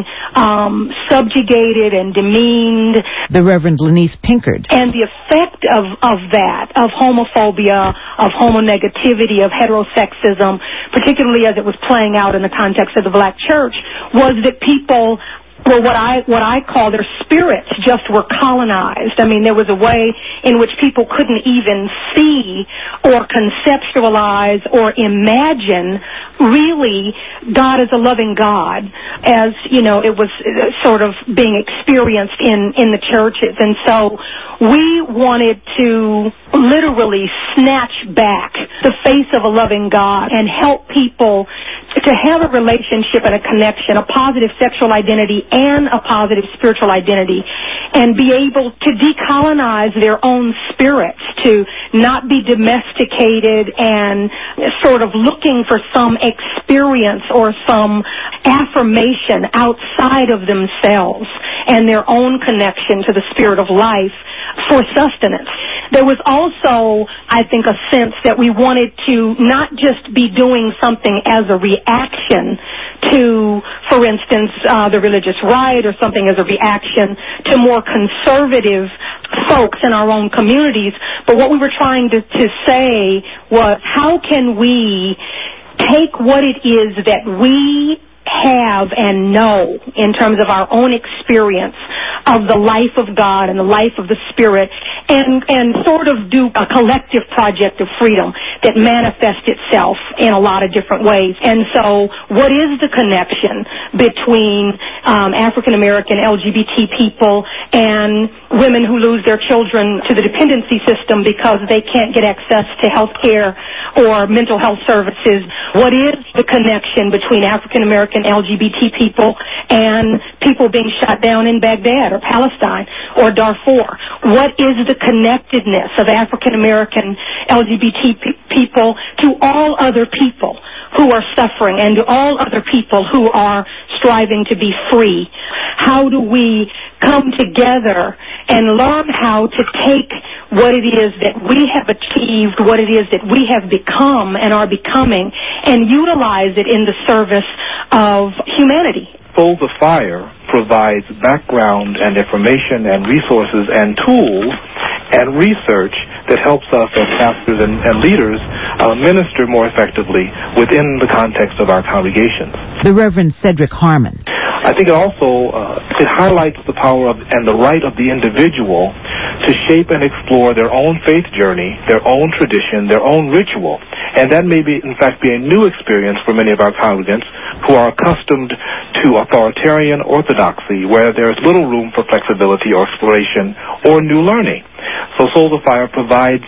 subjugated and demeaned. The Reverend Lanice Pinkard. And the effect of that, of homophobia, of homonegativity, of heterosexism, particularly as it was playing out in the context of the black church, was that people were what I call their spirits just were colonized. I mean, there was a way in which people couldn't even see or conceptualize or imagine really God as a loving God, as, it was sort of being experienced in the churches. And so we wanted to literally snatch back the face of a loving God and help people to have a relationship and a connection, a positive sexual identity and a positive spiritual identity, and be able to decolonize their own spirits, to not be domesticated and sort of looking for some experience or some affirmation outside of themselves and their own connection to the spirit of life for sustenance. There was also, I think, a sense that we wanted to not just be doing something as a reaction to, for instance, the religious right, or something as a reaction to more conservative folks in our own communities, but what we were trying to say was, how can we take what it is that we have and know in terms of our own experience of the life of God and the life of the Spirit, and sort of do a collective project of freedom that manifests itself in a lot of different ways. And so what is the connection between African American LGBT people and women who lose their children to the dependency system because they can't get access to health care or mental health services? What is the connection between African American LGBT people and people being shot down in Baghdad or Palestine or Darfur? What is the connectedness of African American LGBT people to all other people who are suffering and to all other people who are striving to be free? How do we come together and learn how to take what it is that we have achieved, what it is that we have become and are becoming, and utilize it in the service of humanity? Souls of Fire provides background and information and resources and tools and research that helps us as pastors and leaders minister more effectively within the context of our congregations. The Reverend Cedric Harmon. I think it also it highlights the power of and the right of the individual to shape and explore their own faith journey, their own tradition, their own ritual. And that may be, in fact, be a new experience for many of our congregants who are accustomed to authoritarian orthodoxy, where there is little room for flexibility or exploration or new learning. So Souls of Fire provides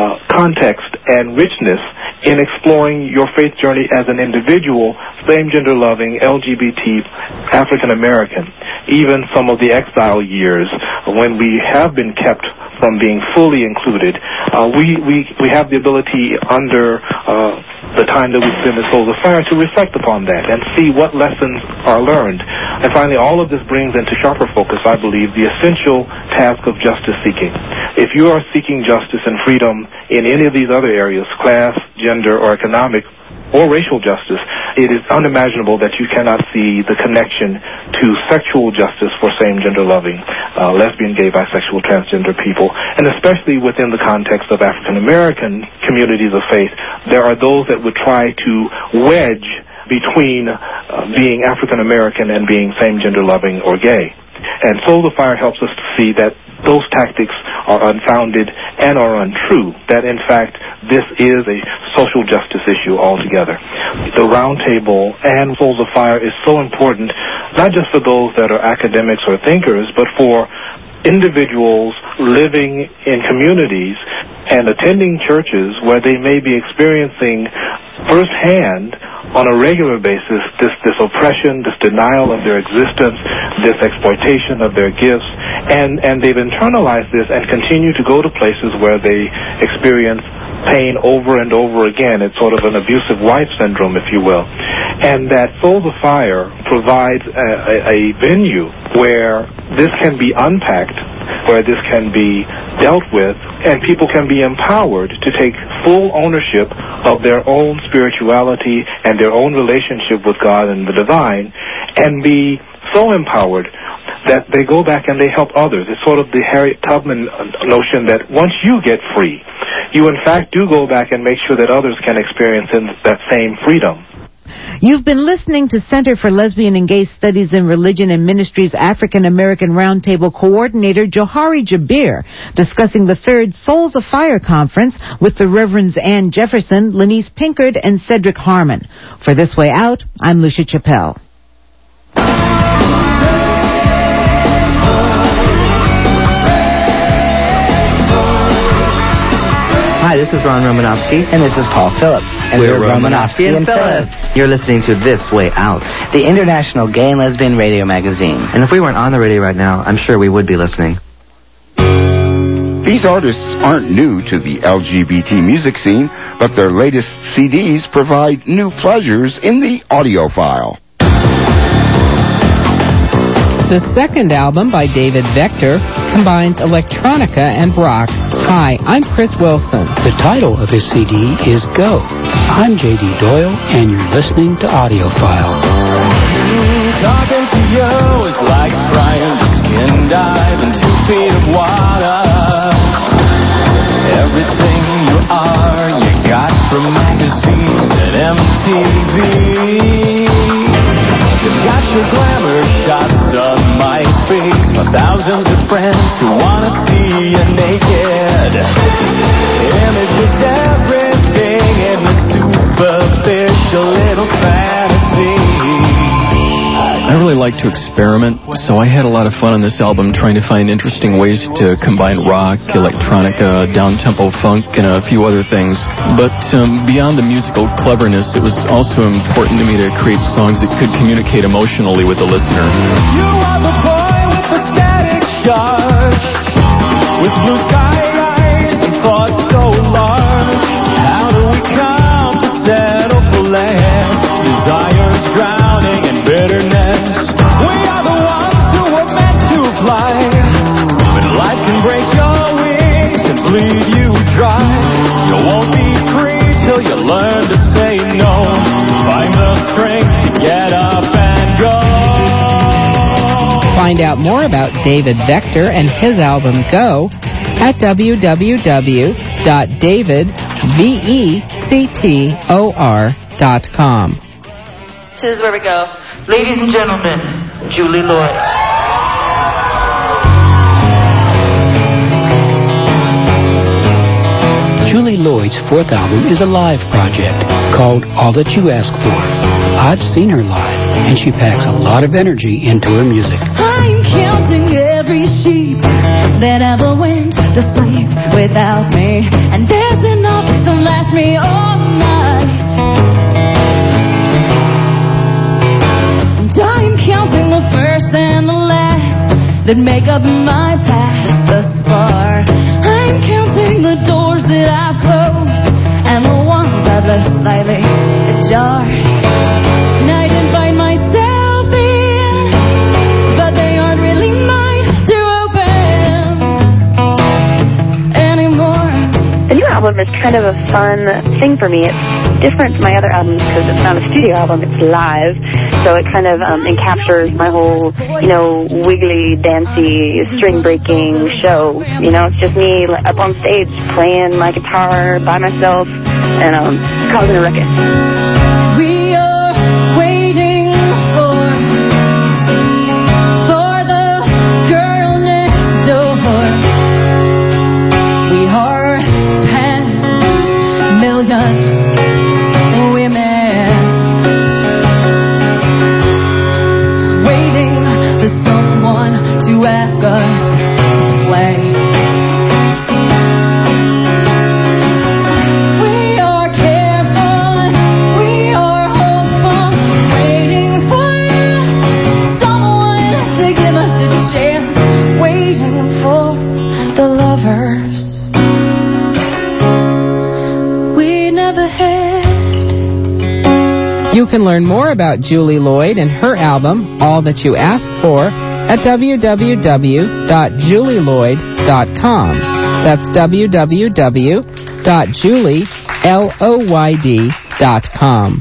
context and richness in exploring your faith journey as an individual, same-gender loving, LGBT, African American. Even some of the exile years when we have been kept from being fully included, we have the ability under the time that we spend in Souls of Fire to reflect upon that and see what lessons are learned. And finally, all of this brings into sharper focus, I believe, the essential task of justice seeking. If you are seeking justice and freedom in any of these other areas, class, gender, or economic, or racial justice, it is unimaginable that you cannot see the connection to sexual justice for same-gender loving, lesbian, gay, bisexual, transgender people, and especially within the context of African-American communities of faith, there are those that would try to wedge between being African-American and being same-gender loving or gay. And Souls of Fire helps us to see that those tactics are unfounded and are untrue, that in fact this is a social justice issue altogether. The Roundtable and Souls of Fire is so important, not just for those that are academics or thinkers, but for individuals living in communities and attending churches where they may be experiencing firsthand on a regular basis this oppression, this denial of their existence, this exploitation of their gifts, and they've internalized this and continue to go to places where they experience pain over and over again. It's sort of an abusive wife syndrome, if you will. And that Souls of Fire provides a venue where this can be unpacked, where this can be dealt with, and people can be empowered to take full ownership of their own spirituality and their own relationship with God and the divine, and be so empowered that they go back and they help others. It's sort of the Harriet Tubman notion that once you get free, you in fact do go back and make sure that others can experience that same freedom. You've been listening to Center for Lesbian and Gay Studies in Religion and Ministries African American Roundtable Coordinator Johari Jabir discussing the third Souls of Fire Conference with the Reverends Ann Jefferson, Lenise Pinkard, and Cedric Harmon. For This Way Out, I'm Lucia Chappelle. Hi, this is Ron Romanofsky. And this is Paul Phillips. And we're Romanofsky and Phillips. You're listening to This Way Out, the International Gay and Lesbian Radio Magazine. And if we weren't on the radio right now, I'm sure we would be listening. These artists aren't new to the LGBT music scene, but their latest CDs provide new pleasures in the audiophile. The second album by David Vector combines electronica and rock. Hi, I'm Chris Wilson. The title of his CD is Go. I'm J.D. Doyle, and you're listening to Audiophile. Talking to you is like trying to skin dive in 2 feet of water. Everything you are, you got from magazines and MTV. You've got your glamour shots on MySpace, for thousands of friends who want to see you naked. Images, everything in the superficial little fantasy. I really like to experiment, so I had a lot of fun on this album trying to find interesting ways to combine rock, electronica, down-tempo funk, and a few other things. But beyond the musical cleverness, it was also important to me to create songs that could communicate emotionally with the listener. You are the boy with the static charge, with blue sky eyes and thoughts so large. How do we come to settle for less? Desires drowning in bitterness. We are the ones who were meant to fly, but life can break your wings and bleed you dry. You won't be free till you learn to say no. Find the strength to get up and go. Find out more about David Vector and his album Go at www.davidvector.com. This is where we go. Ladies and gentlemen, Julie Lloyd. Julie Lloyd's fourth album is a live project called All That You Ask For. I've seen her live, and she packs a lot of energy into her music. I'm counting every sheep that ever went to sleep without me, and there's enough to last me all night. And I'm counting the first and the last that make up my past thus far. I'm counting the doors that I've closed and the ones I've left slightly album is kind of a fun thing for me. It's different from my other albums because it's not a studio album, it's live. So it kind of encaptures my whole, wiggly, dancy, string-breaking show. It's just me up on stage playing my guitar by myself and causing a ruckus. We are waiting for the girl next door. We are 10 million women waiting for someone to ask us to play. We are careful, we are hopeful, waiting for someone to give us a chance, waiting for the lovers we never had. You can learn more about Julie Lloyd and her album, All That You Asked For, at www.julielloyd.com. That's www.julieloyd.com.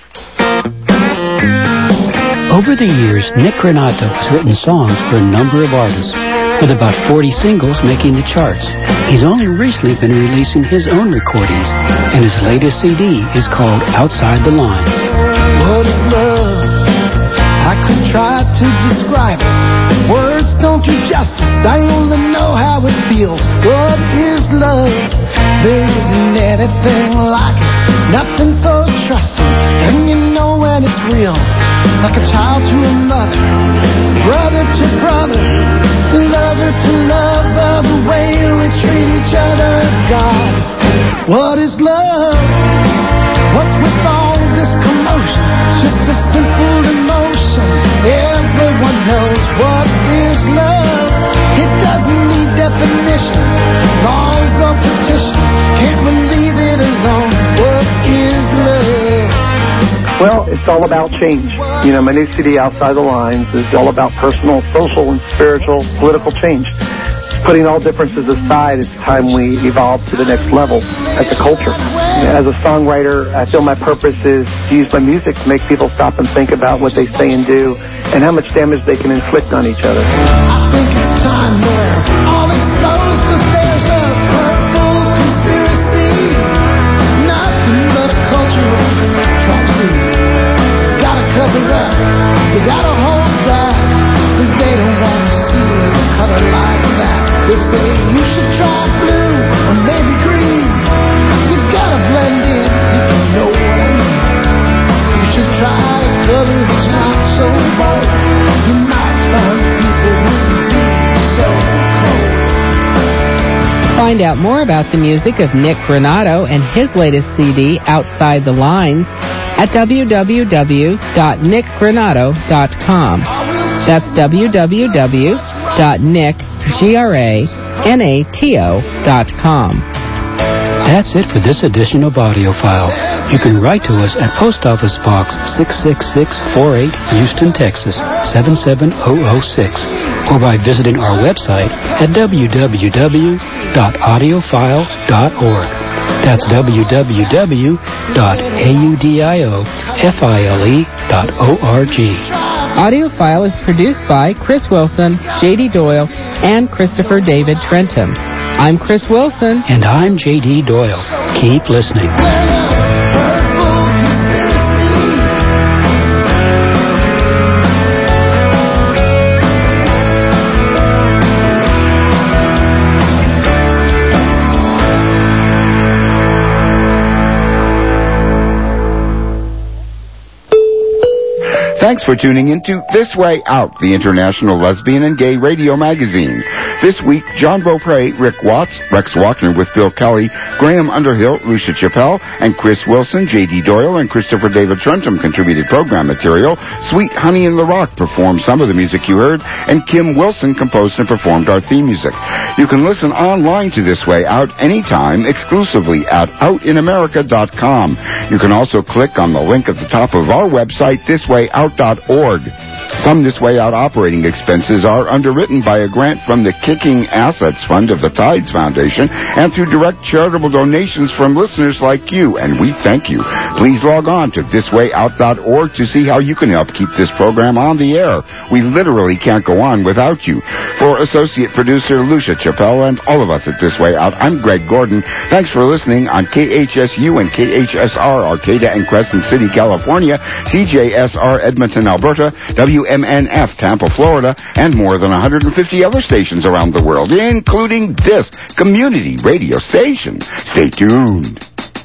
Over the years, Nick Renato has written songs for a number of artists, with about 40 singles making the charts. He's only recently been releasing his own recordings, and his latest CD is called Outside the Lines. What is love? I could try to describe it. Words don't do justice. I only know how it feels. What is love? There isn't anything like it. Nothing so trusting. And you know when it's real. Like a child to a mother, brother to brother, lover to lover, the way we treat each other. God, what is love? What's with all this commotion? It's just a simple emotion. Everyone knows what is love. It doesn't need definitions, laws or petitions. Can't we leave it alone? What is love? Well, it's all about change. My new CD, Outside the Lines, is all about personal, social, and spiritual, political change. Putting all differences aside, it's time we evolve to the next level as a culture. As a songwriter, I feel my purpose is to use my music to make people stop and think about what they say and do and how much damage they can inflict on each other. I think it's time we're all exposed because there's a purple conspiracy. Nothing but a cultural tragedy. Gotta cover up, you gotta hold back, because they don't want to see the color like that. They say you should try blue or maybe green. You gotta blend in if you know what I mean. You should try a color that's not so bold. You might find people who be so cold. Find out more about the music of Nick Renato and his latest CD, Outside the Lines, at www.nickrenato.com. That's www.nickrenato.com. That's it for this edition of AudioFile. You can write to us at Post Office Box 66648, Houston, Texas 77006, or by visiting our website at www.audiophile.org. That's www.audiofile.org. AudioFile is produced by Chris Wilson, J.D. Doyle, and Christopher David Trentham. I'm Chris Wilson. And I'm J.D. Doyle. Keep listening. Thanks for tuning into This Way Out, the international lesbian and gay radio magazine. This week, John Beaupre, Rick Watts, Rex Wagner with Bill Kelly, Graham Underhill, Lucia Chappelle, and Chris Wilson, J.D. Doyle, and Christopher David Trentham contributed program material. Sweet Honey in the Rock performed some of the music you heard, and Kim Wilson composed and performed our theme music. You can listen online to This Way Out anytime, exclusively at outinamerica.com. You can also click on the link at the top of our website, thiswayout.org. Some This Way Out operating expenses are underwritten by a grant from the Kicking Assets Fund of the Tides Foundation and through direct charitable donations from listeners like you, and we thank you. Please log on to thiswayout.org to see how you can help keep this program on the air. We literally can't go on without you. For associate producer Lucia Chappelle and all of us at This Way Out, I'm Greg Gordon. Thanks for listening on KHSU and KHSR Arcata and Crescent City, California, CJSR Edmonton, Alberta, WMNF Tampa, Florida, and more than 150 other stations around the world, including this community radio station. Stay tuned.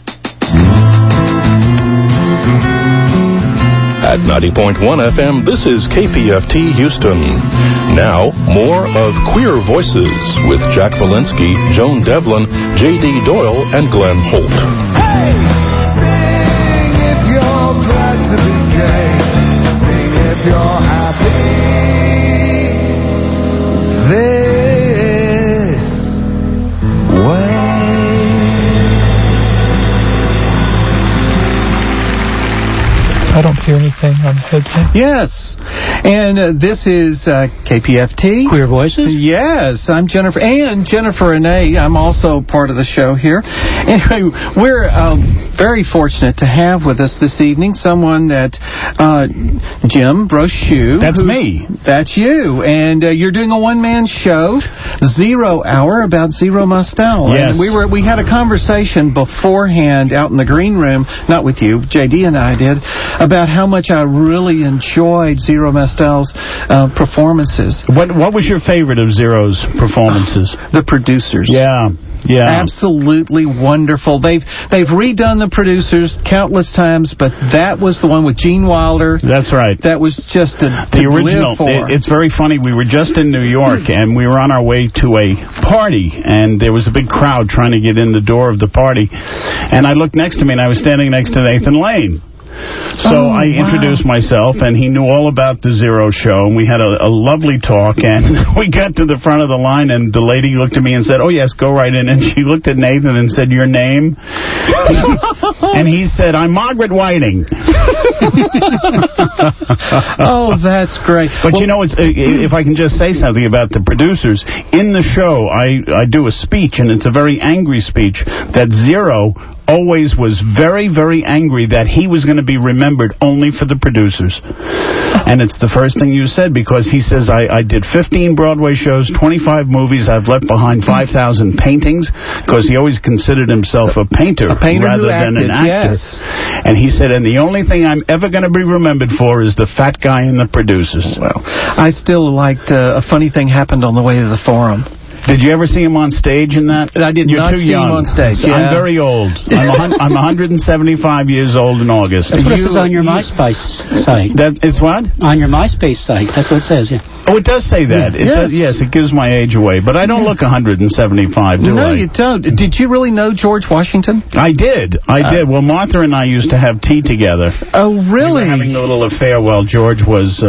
At 90.1 FM, this is KPFT Houston. Now, more of Queer Voices with Jack Walensky, Joan Devlin, J.D. Doyle, and Glenn Holt. Hey! Sing if you're glad to be gay. Sing if you're happy. This way. I don't hear anything on the headset. Yes. And this is KPFT. Queer Voices? Yes. I'm Jennifer. And Jennifer Renee. I'm also part of the show here. Anyway, we're very fortunate to have with us this evening someone that, Jim Brochu. That's me. That's you. And you're doing a one-man show, Zero Hour, about Zero Mostel. Yes. And we had a conversation beforehand out in the green room, not with you, JD and I did, about how much I really enjoyed Zero Mostel's performances. What was your favorite of Zero's performances? The Producers. Yeah. Absolutely wonderful. They've redone the Producers countless times, but that was the one with Gene Wilder. That's right. That was just the original. Live for. It's very funny. We were just in New York, and we were on our way to a party, and there was a big crowd trying to get in the door of the party. And I looked next to me, and I was standing next to Nathan Lane. So I introduced myself, and he knew all about the Zero show, and we had a lovely talk, and we got to the front of the line, and the lady looked at me and said, "Oh, yes, go right in," and she looked at Nathan and said, "Your name?" And he said, "I'm Margaret Whiting." Oh, that's great. But you know, if I can just say something about the Producers, in the show, I do a speech, and it's a very angry speech, that Zero always was very, very angry that he was going to be remembered only for the Producers. And it's the first thing you said, because he says, I did 15 Broadway shows, 25 movies, I've left behind 5,000 paintings, because he always considered himself a painter rather than an actor. Yes. And he said, and the only thing I'm ever going to be remembered for is the fat guy in the Producers. Well, I still liked a funny thing happened on the way to the Forum. Did you ever see him on stage in that? I did not see him on stage. Yeah. I'm very old. I'm 175 years old in August. That's what it says on your MySpace site. It's what? On your MySpace site. That's what it says, yeah. Oh, it does say that. Yes, it gives my age away. But I don't look 175, do I? No, you don't. Did you really know George Washington? I did. Well, Martha and I used to have tea together. Oh, really? We were having a little affair while George was,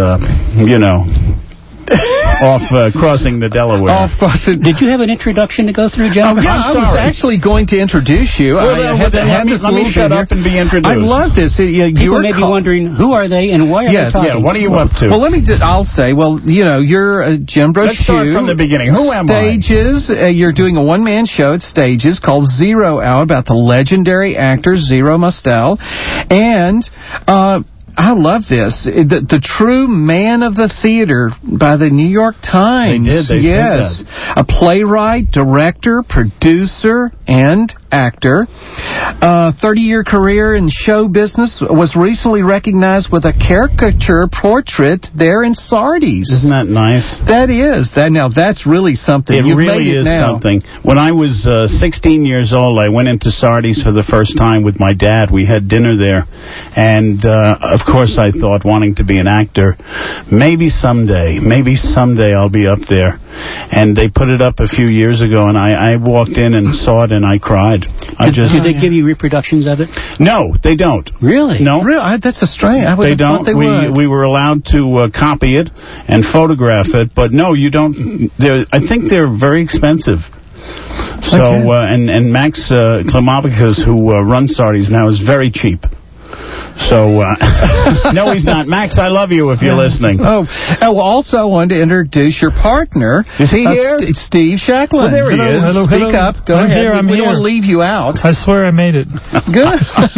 off crossing the Delaware. Did you have an introduction to go through, John? I was actually going to introduce you. Let me shut up and be introduced. I love this. People may be wondering, who are they and why are they talking? Yeah, what are you up to? Well, I'll say, you're Jim Brochu. Let's start from the beginning. Who am I? Stages. You're doing a one-man show at Stages called Zero Hour about the legendary actor Zero Mostel. And I love this. The true man of the theater by the New York Times. They said that. A playwright, director, producer, and actor. 30-year career in show business, was recently recognized with a caricature portrait there in Sardi's. Isn't that nice? That is. Now, that's really something. It really is something. When I was 16 years old, I went into Sardi's for the first time with my dad. We had dinner there. And, of course, I thought, wanting to be an actor, maybe someday I'll be up there. And they put it up a few years ago, and I walked in and saw it, and I cried. Did they give you reproductions of it? No, they don't. Really? No. Really? That's a strange. They don't. We were allowed to copy it and photograph it, but no, you don't. I think they're very expensive. So, and Max Klimavickas, who runs Sardi's now, is very cheap. So, no, he's not. Max, I love you if you're listening. Also, I wanted to introduce your partner. Is he here? Steve Shacklin. Well, there he is. Hello, Speak up. Go ahead. We don't want to leave you out. I swear I made it. Good.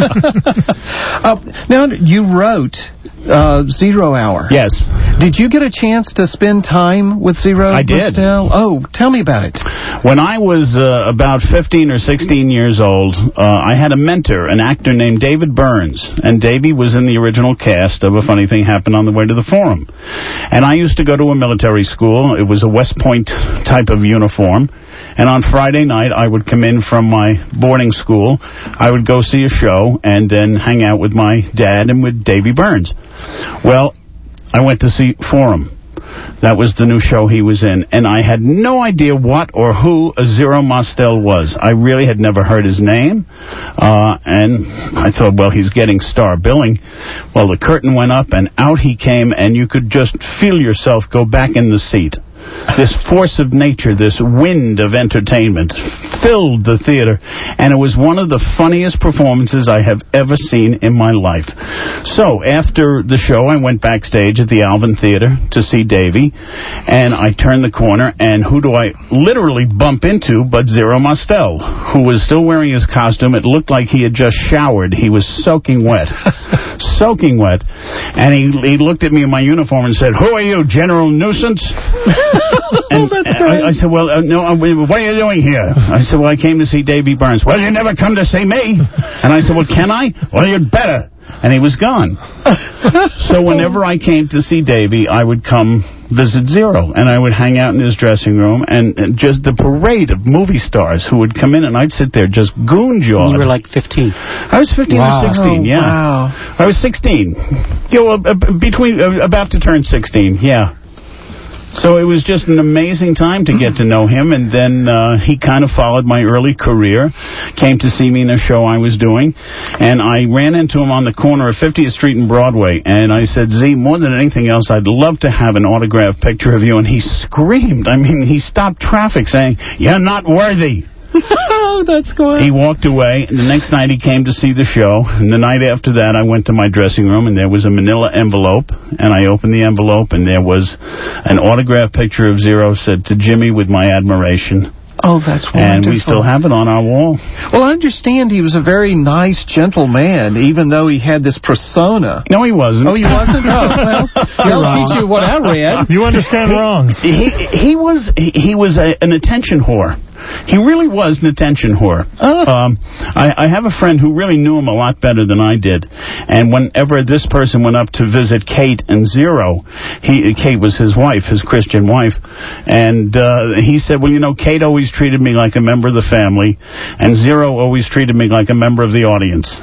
Now, you wrote 0 Hour. Yes. Did you get a chance to spend time with Zero? I did. Oh, tell me about it. When I was about 15 or 16 years old, I had a mentor, an actor named David Burns, and Davey was in the original cast of A Funny Thing Happened on the Way to the Forum. And I used to go to a military school. It was a West Point type of uniform. And on Friday night, I would come in from my boarding school. I would go see a show and then hang out with my dad and with Davy Burns. Well, I went to see Forum. That was the new show he was in. And I had no idea what or who Zero Mostel was. I really had never heard his name. And I thought, well, he's getting star billing. Well, the curtain went up and out he came, and you could just feel yourself go back in the seat. This force of nature, this wind of entertainment filled the theater, and it was one of the funniest performances I have ever seen in my life. So, after the show, I went backstage at the Alvin Theater to see Davey, and I turned the corner, and who do I literally bump into but Zero Mostel, who was still wearing his costume. It looked like he had just showered. He was soaking wet. Soaking wet. And he looked at me in my uniform and said, "Who are you, General Nuisance?" And I said, well, no, what are you doing here? I said, well, I came to see Davy Burns. Well, you never come to see me. And I said, well, can I? Well, you'd better. And he was gone. So whenever I came to see Davy, I would come visit Zero, and I would hang out in his dressing room, and just the parade of movie stars who would come in, and I'd sit there just goon-jawed. You were like 15. I was 15 or 16, yeah. Wow. I was 16. About to turn 16, yeah. So it was just an amazing time to get to know him, and then he kind of followed my early career, came to see me in a show I was doing, and I ran into him on the corner of 50th Street and Broadway, and I said, Z, more than anything else, I'd love to have an autographed picture of you, and he screamed. I mean, he stopped traffic saying, "You're not worthy." Oh, that's good. He walked away, and the next night he came to see the show, and the night after that I went to my dressing room, and there was a manila envelope, and I opened the envelope, and there was an autographed picture of Zero, said, "To Jimmy with my admiration." Oh, that's wonderful. And we still have it on our wall. Well, I understand he was a very nice, gentle man, even though he had this persona. No, he wasn't. Oh, he wasn't? Oh, well, I'll teach you what I read. You understand wrong. He was an attention whore. He really was an attention whore. I have a friend who really knew him a lot better than I did. And whenever this person went up to visit Kate and Zero, Kate was his wife, his Christian wife, and he said, well, you know, Kate always treated me like a member of the family, and Zero always treated me like a member of the audience.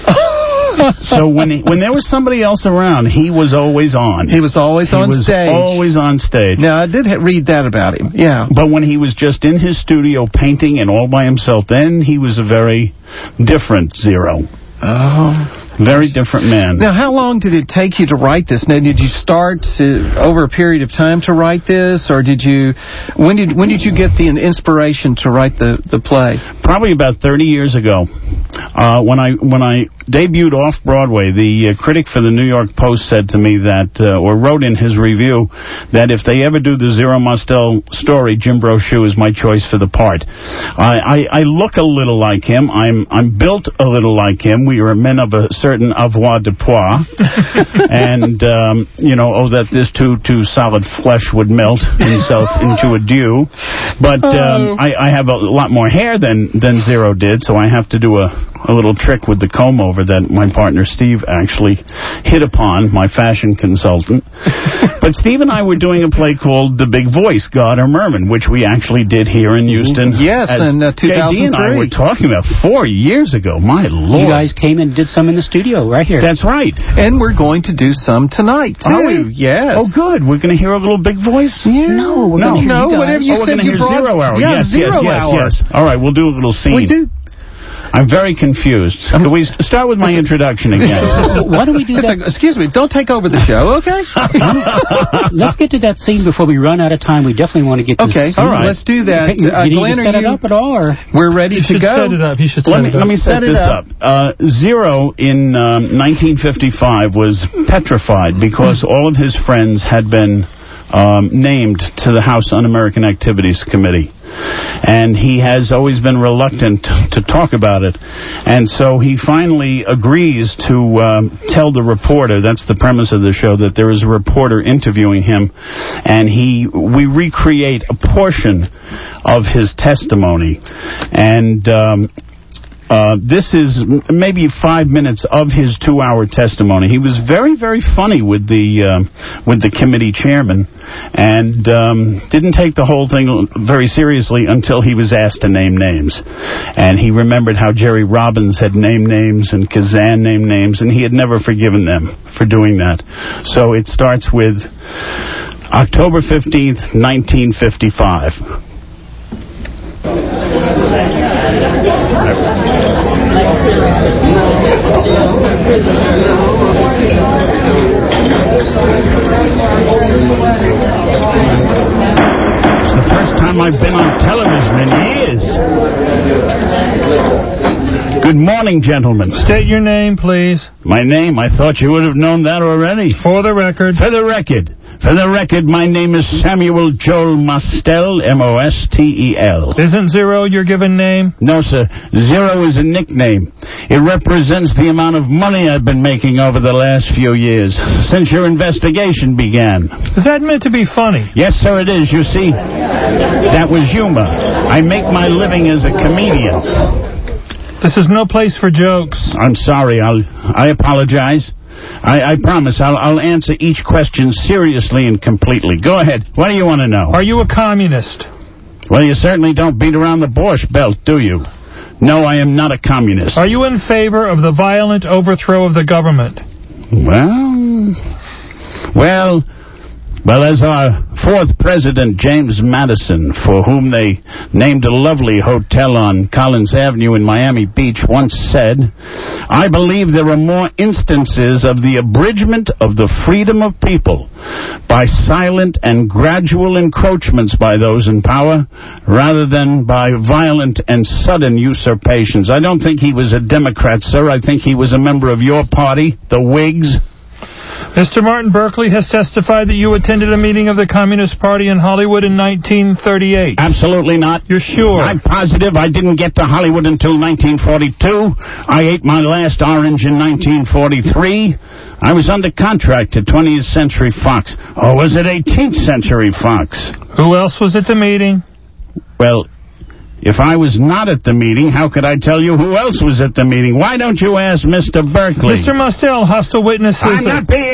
So when there was somebody else around, he was always on. He was always on stage. He was always on stage. Now, I did read that about him, yeah. But when he was just in his studio painting and all by himself, then he was a very different Zero. Oh. Very different man. Now, how long did it take you to write this? Now, did you start over a period of time to write this, or did you? When did you get the inspiration to write the play? Probably about 30 years ago. When I debuted off Broadway, the critic for the New York Post said to me that, or wrote in his review, that if they ever do the Zero Mostel story, Jim Brochu is my choice for the part. I look a little like him. I'm built a little like him. We are men of a certain avoirdupois, and that this too solid flesh would melt himself into a dew. But I have a lot more hair than Zero did, so I have to do a little trick with the comb over that my partner Steve actually hit upon, my fashion consultant. But Steve and I were doing a play called The Big Voice, God or Merman, which we actually did here in Houston. Yes, in 2003. JD and I were talking about 4 years ago. My Lord. You guys came and did some in the studio right here. That's right. And we're going to do some tonight, too. Are we? Yes. Oh, good. We're going to hear a little Big Voice? Yeah. No, whatever you we're said going to hear 0 Hour. Yeah, yes. Hour. All right, we'll do a little scene. We do. I'm very confused. Can we start with my introduction again? Why don't we do that? Excuse me, don't take over the show, okay? Let's get to that scene before we run out of time. We definitely want to get to the scene. All right. Let's do that. You need Glenn, to set it up at all? Or? We're ready to go. Set it up. He should set it up. Let me set this up. Zero in 1955 was petrified because all of his friends had been named to the House Un-American Activities Committee. And he has always been reluctant to talk about it. And so he finally agrees to tell the reporter, that's the premise of the show, that there is a reporter interviewing him. And we recreate a portion of his testimony. And this is maybe 5 minutes of his 2-hour testimony. He was very, very funny with the committee chairman, and didn't take the whole thing very seriously until he was asked to name names. And he remembered how Jerry Robbins had named names and Kazan named names, and he had never forgiven them for doing that. So it starts with October 15th, 1955. It's the first time I've been on television in years. Good morning, gentlemen. State your name, please. My name? I thought you would have known that already. For the record. For the record. For the record, my name is Samuel Joel Mostel, M-O-S-T-E-L. Isn't Zero your given name? No, sir. Zero is a nickname. It represents the amount of money I've been making over the last few years, since your investigation began. Is that meant to be funny? Yes, sir, it is. You see, that was humor. I make my living as a comedian. This is no place for jokes. I'm sorry. I apologize. I promise I'll answer each question seriously and completely. Go ahead. What do you want to know? Are you a communist? Well, you certainly don't beat around the Borscht Belt, do you? No, I am not a communist. Are you in favor of the violent overthrow of the government? Well, as our fourth president, James Madison, for whom they named a lovely hotel on Collins Avenue in Miami Beach, once said, I believe there are more instances of the abridgment of the freedom of people by silent and gradual encroachments by those in power rather than by violent and sudden usurpations. I don't think he was a Democrat, sir. I think he was a member of your party, the Whigs. Mr. Martin Berkeley has testified that you attended a meeting of the Communist Party in Hollywood in 1938. Absolutely not. You're sure? I'm positive I didn't get to Hollywood until 1942. I ate my last orange in 1943. I was under contract to 20th Century Fox. Or was it 18th Century Fox? Who else was at the meeting? Well, if I was not at the meeting, how could I tell you who else was at the meeting? Why don't you ask Mr. Berkeley? Mr. Mostel, hostile witnesses... I'm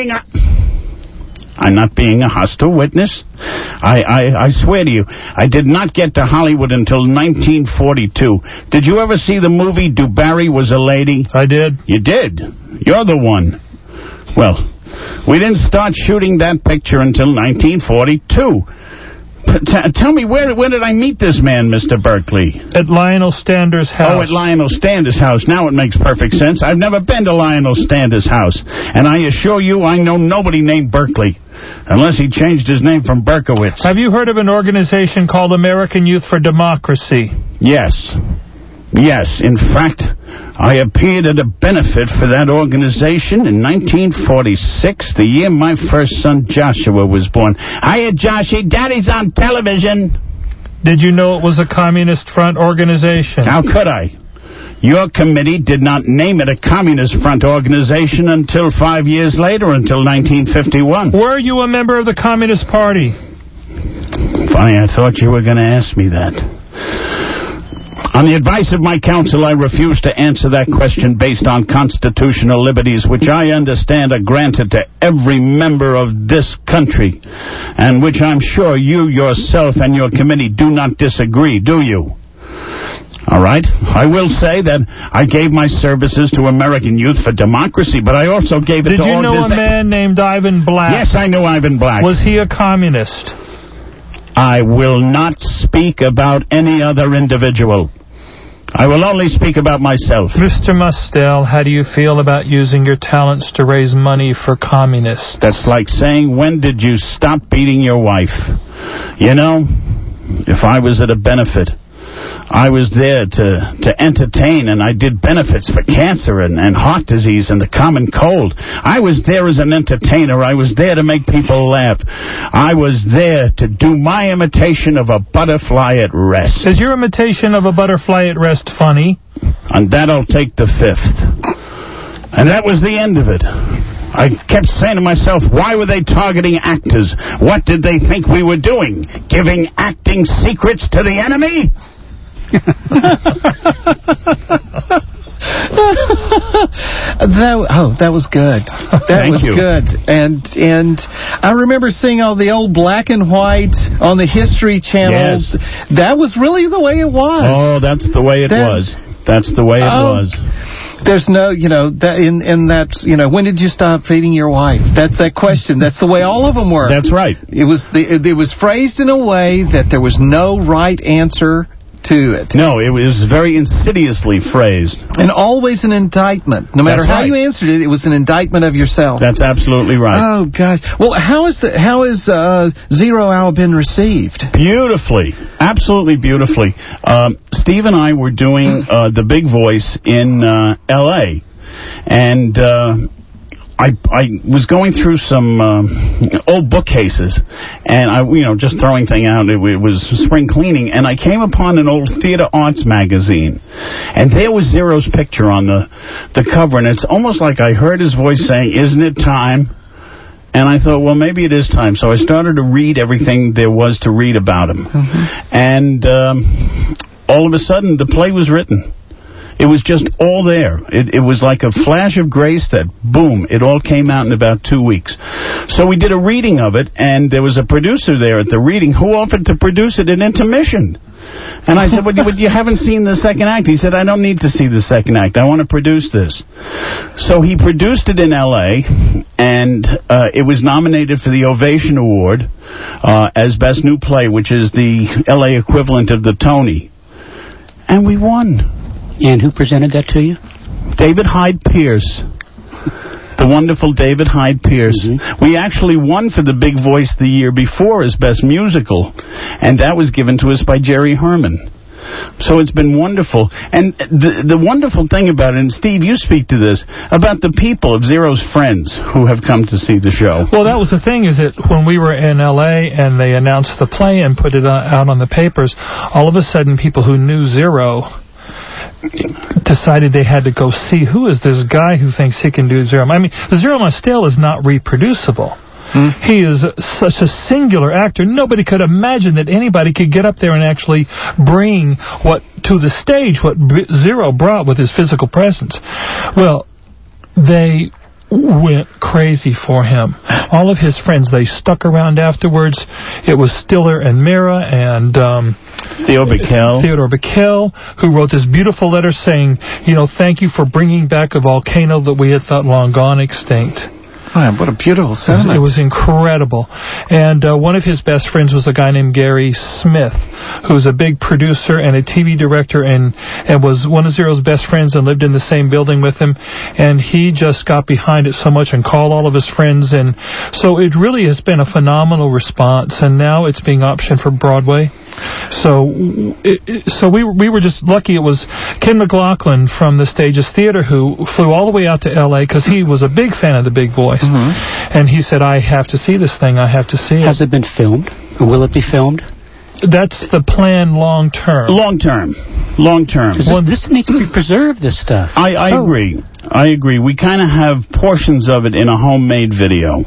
not being a hostile witness. I swear to you, I did not get to Hollywood until 1942. Did you ever see the movie Do Barry Was a Lady? I did. You did? You're the one. Well, we didn't start shooting that picture until 1942. Tell me, where did I meet this man, Mr. Berkeley? At Lionel Stander's house. Oh, at Lionel Stander's house. Now it makes perfect sense. I've never been to Lionel Stander's house. And I assure you, I know nobody named Berkeley. Unless he changed his name from Berkowitz. Have you heard of an organization called American Youth for Democracy? Yes. Yes. In fact, I appeared at a benefit for that organization in 1946, the year my first son Joshua was born. Hiya, Joshy. Daddy's on television. Did you know it was a Communist Front organization? How could I? Your committee did not name it a Communist Front organization until 5 years later, until 1951. Were you a member of the Communist Party? Funny, I thought you were going to ask me that. On the advice of my counsel, I refuse to answer that question based on constitutional liberties, which I understand are granted to every member of this country, and which I'm sure you yourself and your committee do not disagree, do you? All right. I will say that I gave my services to American Youth for Democracy, but I also gave it to... Did you know a man named Ivan Black? Yes, I knew Ivan Black. Was he a communist? I will not speak about any other individual. I will only speak about myself. Mr. Mustell, how do you feel about using your talents to raise money for communists? That's like saying, when did you stop beating your wife? You know, if I was at a benefit, I was there to entertain, and I did benefits for cancer and heart disease and the common cold. I was there as an entertainer. I was there to make people laugh. I was there to do my imitation of a butterfly at rest. Is your imitation of a butterfly at rest funny? And that'll take the 5th. And that was the end of it. I kept saying to myself, why were they targeting actors? What did they think we were doing? Giving acting secrets to the enemy? That was good. That was good. And I remember seeing all the old black and white on the History Channel. Yes. That was really the way it was. Oh, that's the way it was. That's the way it was. There's no, when did you stop feeding your wife? That's that question. That's the way all of them were. That's right. It was phrased in a way that there was no right answer to it. No, it was very insidiously phrased. And always an indictment. No matter how you answered it, it was an indictment of yourself. That's absolutely right. Oh, gosh. Well, how is 0 Hour been received? Beautifully. Absolutely beautifully. Steve and I were doing The Big Voice in L.A., and I was going through some old bookcases, and I, just throwing things out. It was spring cleaning, and I came upon an old Theater Arts magazine, and there was Zero's picture on the cover, and it's almost like I heard his voice saying, "Isn't it time?" And I thought, well, maybe it is time. So I started to read everything there was to read about him, and all of a sudden, the play was written. It was just all there. It was like a flash of grace that, boom, it all came out in about 2 weeks. So we did a reading of it, and there was a producer there at the reading who offered to produce it at intermission. And I said, well, you haven't seen the second act. He said, I don't need to see the second act. I want to produce this. So he produced it in L.A., and it was nominated for the Ovation Award as Best New Play, which is the L.A. equivalent of the Tony. And we won. And who presented that to you? David Hyde Pierce. The wonderful David Hyde Pierce. We actually won for The Big Voice the year before as Best Musical, and that was given to us by Jerry Herman. So it's been wonderful. And the wonderful thing about it, and Steve, you speak to this, about the people of Zero's friends who have come to see the show. Well, that was the thing, is that when we were in L.A. and they announced the play and put it out on the papers, all of a sudden people who knew Zero decided they had to go see, who is this guy who thinks he can do Zero? I mean, Zero Mostel is not reproducible. He is such a singular actor. Nobody could imagine that anybody could get up there and actually bring to the stage what Zero brought with his physical presence. Well, they went crazy for him. All of his friends, they stuck around afterwards. It was Stiller and Mira and Theodore Bickel, who wrote this beautiful letter saying, thank you for bringing back a volcano that we had thought long gone extinct. Oh, what a beautiful sentiment. It was incredible. And one of his best friends was a guy named Gary Smith, who's a big producer and a TV director and was one of Zero's best friends and lived in the same building with him. And he just got behind it so much and called all of his friends. And so it really has been a phenomenal response. And now it's being optioned for Broadway. So we were just lucky. It was Ken McLaughlin from the Stages Theater who flew all the way out to L.A. because he was a big fan of The Big Voice. And he said, I have to see this thing. I have to see it. Has it been filmed? Or will it be filmed? That's the plan long term. Long term. Well, this needs to be preserved, this stuff. I agree. I agree. We kind of have portions of it in a homemade video.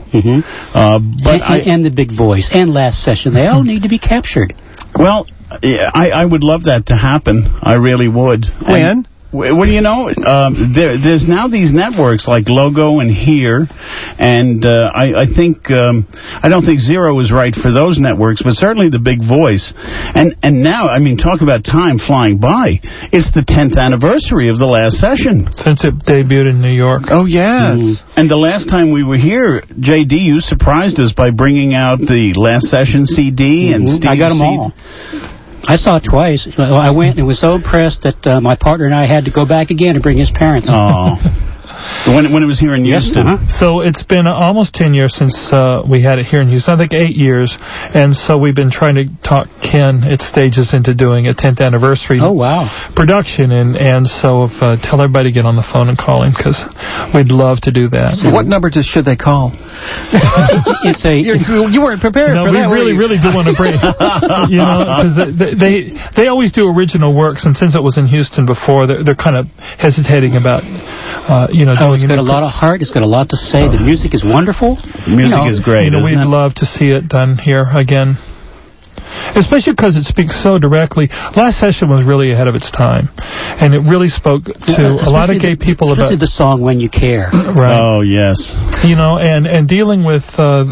And The Big Voice and Last Session, they all need to be captured. Well, I would love that to happen. I really would. When? Well, there's now these networks like Logo and Here, and I don't think Zero is right for those networks, but certainly The Big Voice. And now, I mean, talk about time flying by. It's the 10th anniversary of The Last Session. Since it debuted in New York. Oh, yes. And the last time we were here, J.D., you surprised us by bringing out the Last Session CD and Steve's I got them all. I saw it twice. I went and was so impressed that my partner and I had to go back again and bring his parents. Oh. When it was here in Houston. So it's been almost 10 years since we had it here in Houston. I think 8 years. And so we've been trying to talk Ken at Stages into doing a 10th anniversary production. And so tell everybody to get on the phone and call him, because we'd love to do that. So what number should they call? It's a... You weren't prepared for that. We really do want to bring... because they always do original works, and since it was in Houston before, they're kind of hesitating about... it's got a lot of heart. It's got a lot to say. The music is wonderful. Music is great, isn't we'd it? love to see it done here again. Especially because it speaks so directly. Last session was really ahead of its time. And it really spoke to a lot of gay people about... Especially the song When You Care. Right. Oh, yes. And dealing with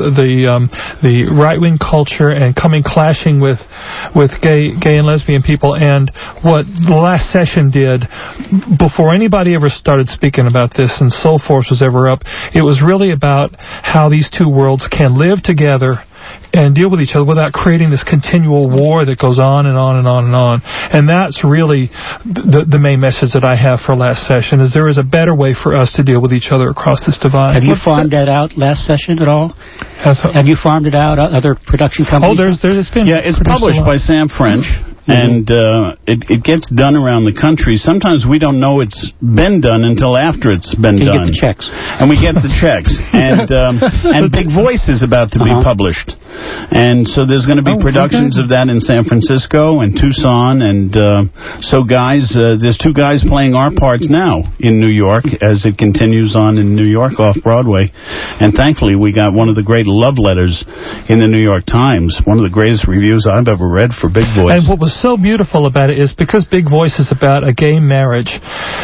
the right-wing culture and clashing with gay and lesbian people, and what the last session did, before anybody ever started speaking about this and Soul Force was ever up, it was really about how these two worlds can live together and deal with each other without creating this continual war that goes on and on and on and on. And that's really the main message that I have for last session, is there is a better way for us to deal with each other across this divide. Have you farmed that out last session at all? Have you farmed it out, other production companies? Oh, it's been... Yeah, it's published by Sam French. And it gets done around the country. Sometimes we don't know it's been done until after it's been done. You get the checks. And we get the checks. And Big Voice is about to be published. And so there's going to be productions of that in San Francisco and Tucson. And so guys, there's two guys playing our parts now in New York as it continues on in New York off-Broadway. And thankfully we got one of the great love letters in the New York Times, one of the greatest reviews I've ever read for Big Voice. And what was so beautiful about it is because Big Voice is about a gay marriage,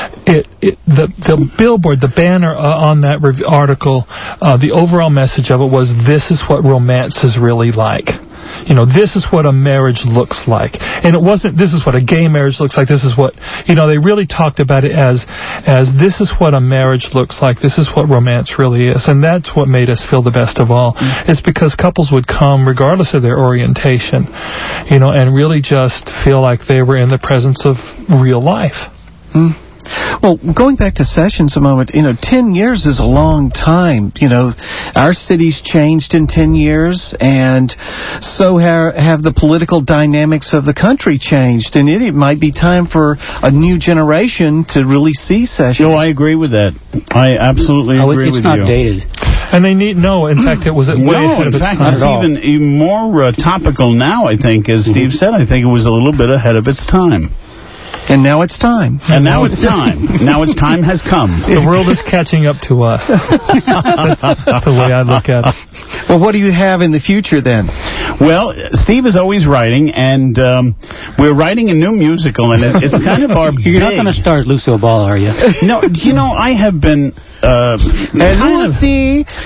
the billboard, the banner on that article, the overall message of it was, this is what romance is really like. This is what a marriage looks like. And it wasn't, this is what a gay marriage looks like. This is what, they really talked about it as this is what a marriage looks like. This is what romance really is. And that's what made us feel the best of all. It's because couples would come, regardless of their orientation, and really just feel like they were in the presence of real life. Well, going back to Sessions a moment, 10 years is a long time. Our city's changed in 10 years, and so have the political dynamics of the country changed, and it might be time for a new generation to really see Sessions. I agree with that. I absolutely agree with you. It's not dated. And they in fact, it was way ahead of its time. It's even more topical now, I think, as Steve said. I think it was a little bit ahead of its time. And now it's time. And now it's time. Now its time has come. The world is catching up to us. That's the way I look at it. Well, what do you have in the future, then? Well, Steve is always writing, and we're writing a new musical, and it's kind of our You're not going to star as Lucille Ball, are you? No, I have been... Lucy!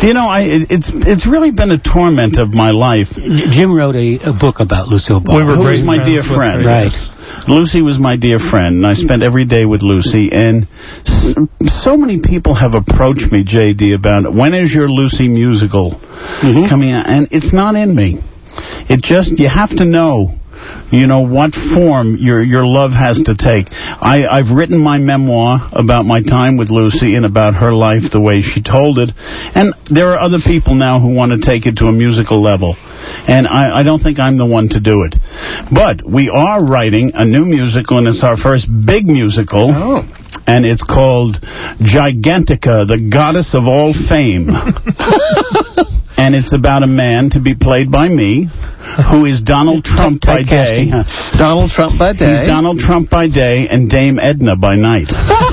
It's really been a torment of my life. Jim wrote a book about Lucille Ball. Who was my dear friend. Right. Lucy was my dear friend, and I spent every day with Lucy, and so many people have approached me, J.D., about when is your Lucy musical coming out, and it's not in me. You have to know what form your love has to take. I've written my memoir about my time with Lucy and about her life, the way she told it, and there are other people now who want to take it to a musical level. And I don't think I'm the one to do it. But we are writing a new musical, and it's our first big musical. Oh. And it's called Gigantica, the Goddess of All Fame. And it's about a man to be played by me, who is Donald Trump by day. Donald Trump by day. He's Donald Trump by day and Dame Edna by night.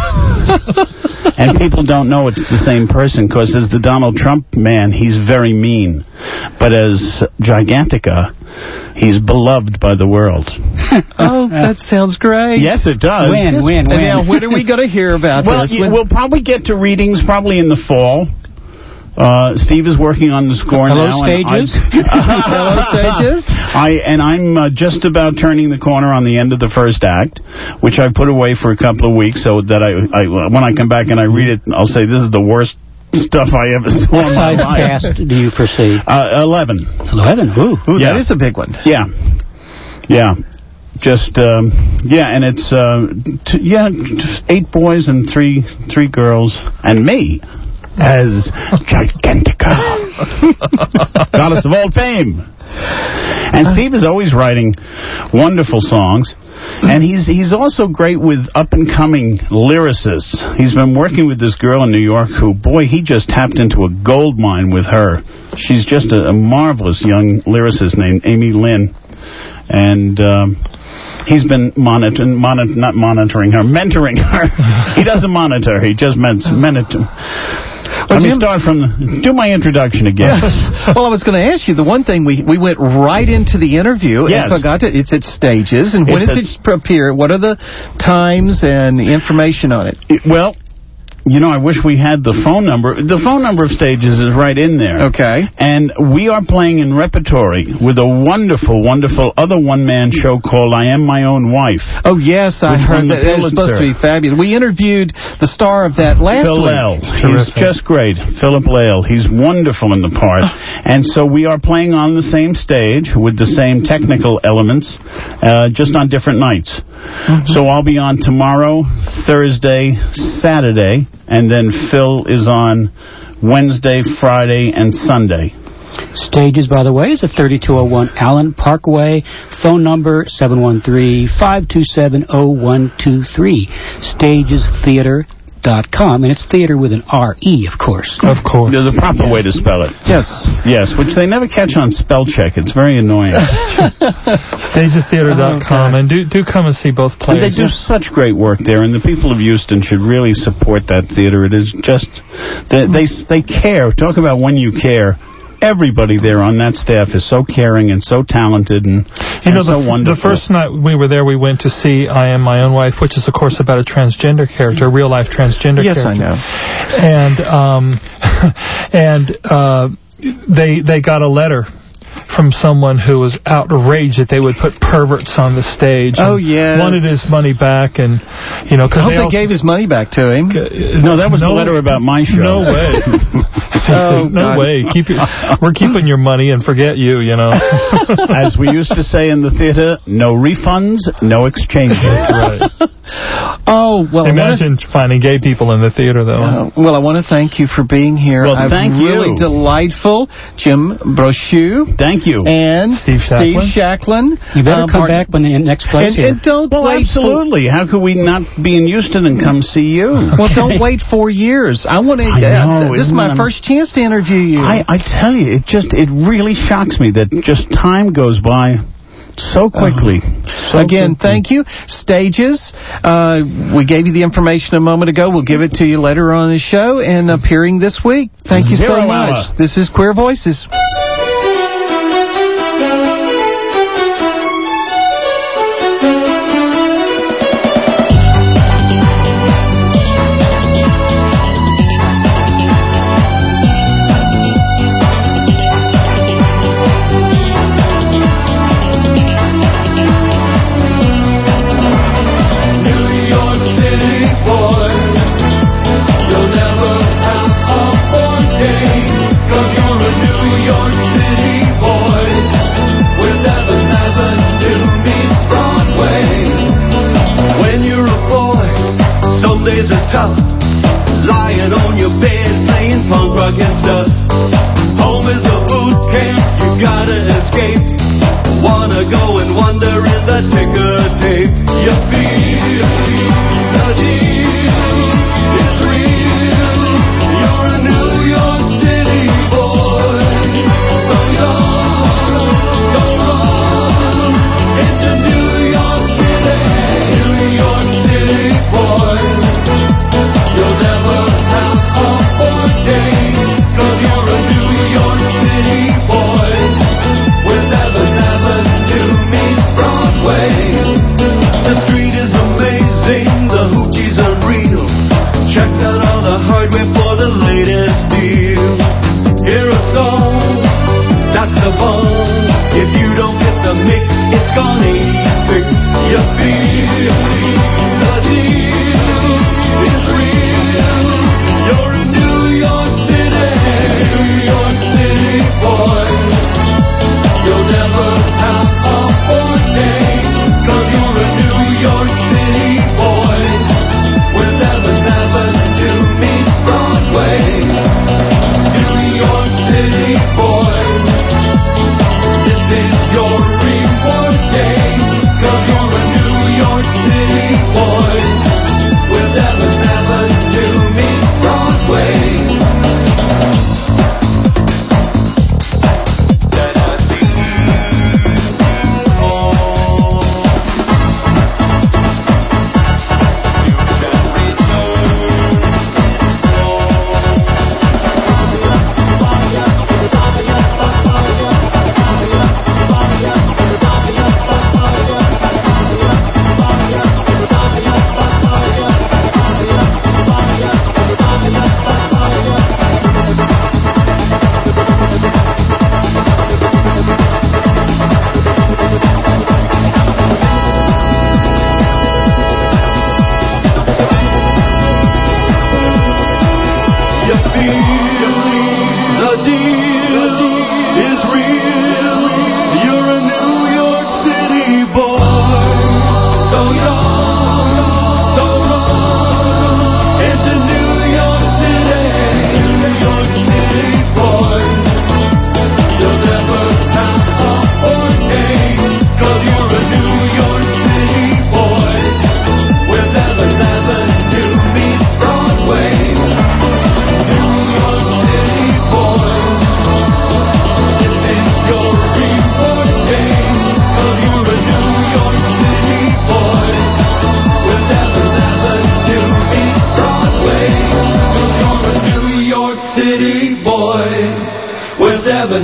And people don't know it's the same person, because as the Donald Trump man, he's very mean. But as Gigantica, he's beloved by the world. Oh, that sounds great. Yes, it does. When? Now, when are we going to hear about this? We'll probably get to readings probably in the fall. Steve is working on the score now. Stages? Hello, Stages. I'm just about turning the corner on the end of the first act, which I put away for a couple of weeks, so that when I come back and I read it, I'll say this is the worst stuff I ever saw in my life. What size cast do you foresee? 11. 11? Ooh, that is a big one. Yeah. And it's, just 8 boys and three girls, and me as Gigantica, goddess of old fame. And Steve is always writing wonderful songs. And he's also great with up-and-coming lyricists. He's been working with this girl in New York who, boy, he just tapped into a gold mine with her. She's just a marvelous young lyricist named Amy Lynn. And he's been mentoring her. He doesn't monitor her. He just monitor. Let me start do my introduction again. Well, I was going to ask you, the one thing, we went right into the interview. Yes. And forgot it's at Stages. And when does it appear? What are the times and information on it? Well, I wish we had the phone number. The phone number of Stages is right in there. Okay. And we are playing in repertory with a wonderful, wonderful other one-man show called I Am My Own Wife. Oh, yes, I heard that. It's supposed to be fabulous. We interviewed the star of that last Phil week. Lale. He's just great. Philip Lale. He's wonderful in the part. And so we are playing on the same stage with the same technical elements, just on different nights. So I'll be on tomorrow, Thursday, Saturday, and then Phil is on Wednesday, Friday, and Sunday. Stages, by the way, is at 3201 Allen Parkway. Phone number 713-527-0123. StagesTheater.com, and it's theater with an R-E, of course. Of course. There's a proper way to spell it. Yes, which they never catch on spell check. It's very annoying. StagesTheater.com, and do come and see both plays. And they do such great work there, and the people of Houston should really support that theater. It is just, they care. Talk about when you care. Everybody there on that staff is so caring and so talented and so wonderful. The first night we were there, we went to see I Am My Own Wife, which is, of course, about a transgender character, a real-life transgender character. Yes, I know. And they got a letter from someone who was outraged that they would put perverts on the stage. Oh, yes. Wanted his money back, and, cause I hope they gave his money back to him. No, that was a letter about my show. No way. No way. We're keeping your money and forget you, As we used to say in the theater, no refunds, no exchanges. Right. Oh, well. Imagine finding gay people in the theater, though. Well, I want to thank you for being here. Well, thank you. Really delightful. Jim Brochu. Thank you. And Steve Shacklin. You better come back when the next place here. And don't wait. Absolutely. How could we not be in Houston and come see you? Well, don't wait 4 years. I want to. This is my first chance to interview you. I tell you, it really shocks me that just time goes by so quickly. Thank you. Stages. We gave you the information a moment ago. We'll give it to you later on the show and appearing this week. Thank you so much. This is Queer Voices. You'll never have a 4 day, 'cause you're a New York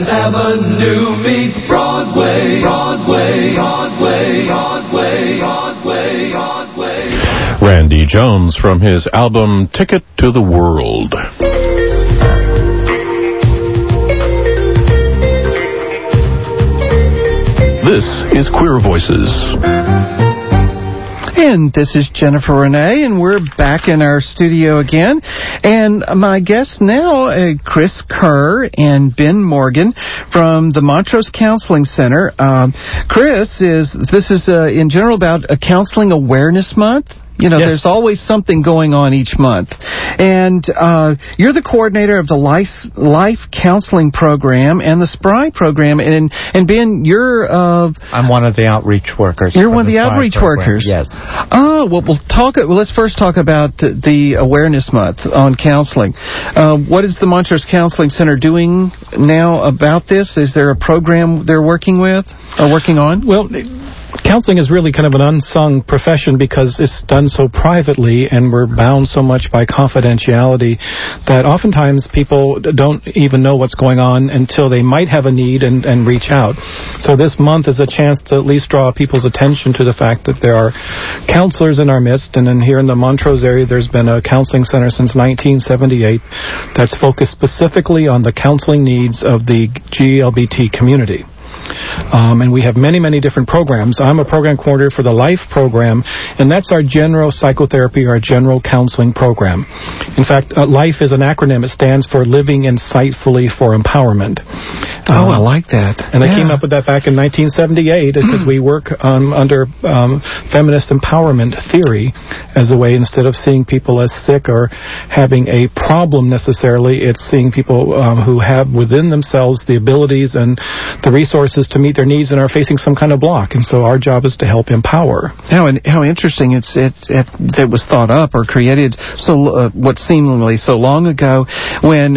Avenue meets Broadway, Broadway, Broadway, Broadway, Broadway, Broadway. Randy Jones from his album Ticket to the World. This is Queer Voices. And this is Jennifer Renee, and we're back in our studio again. And my guests now, Chris Kerr and Ben Morgan from the Montrose Counseling Center. Chris, this is in general about a Counseling Awareness Month. You know, There's always something going on each month. And you're the coordinator of the Life Counseling Program and the SPRI program. And Ben, you're... I'm one of the outreach workers. You're one of the outreach workers? Yes. Oh, well, let's first talk about the Awareness Month on counseling. What is the Montrose Counseling Center doing now about this? Is there a program they're working with or working on? Well, counseling is really kind of an unsung profession because it's done so privately and we're bound so much by confidentiality that oftentimes people don't even know what's going on until they might have a need and reach out. So this month is a chance to at least draw people's attention to the fact that there are counselors in our midst, and then here in the Montrose area there's been a counseling center since 1978 that's focused specifically on the counseling needs of the GLBT community. And we have many, many different programs. I'm a program coordinator for the LIFE program, and that's our general psychotherapy, our general counseling program. In fact, LIFE is an acronym. It stands for Living Insightfully for Empowerment. I like that. And I came up with that back in 1978 because we work under feminist empowerment theory as a way, instead of seeing people as sick or having a problem necessarily, it's seeing people who have within themselves the abilities and the resources to meet their needs and are facing some kind of block. And so our job is to help empower. How interesting it was thought up or created what seemingly so long ago, when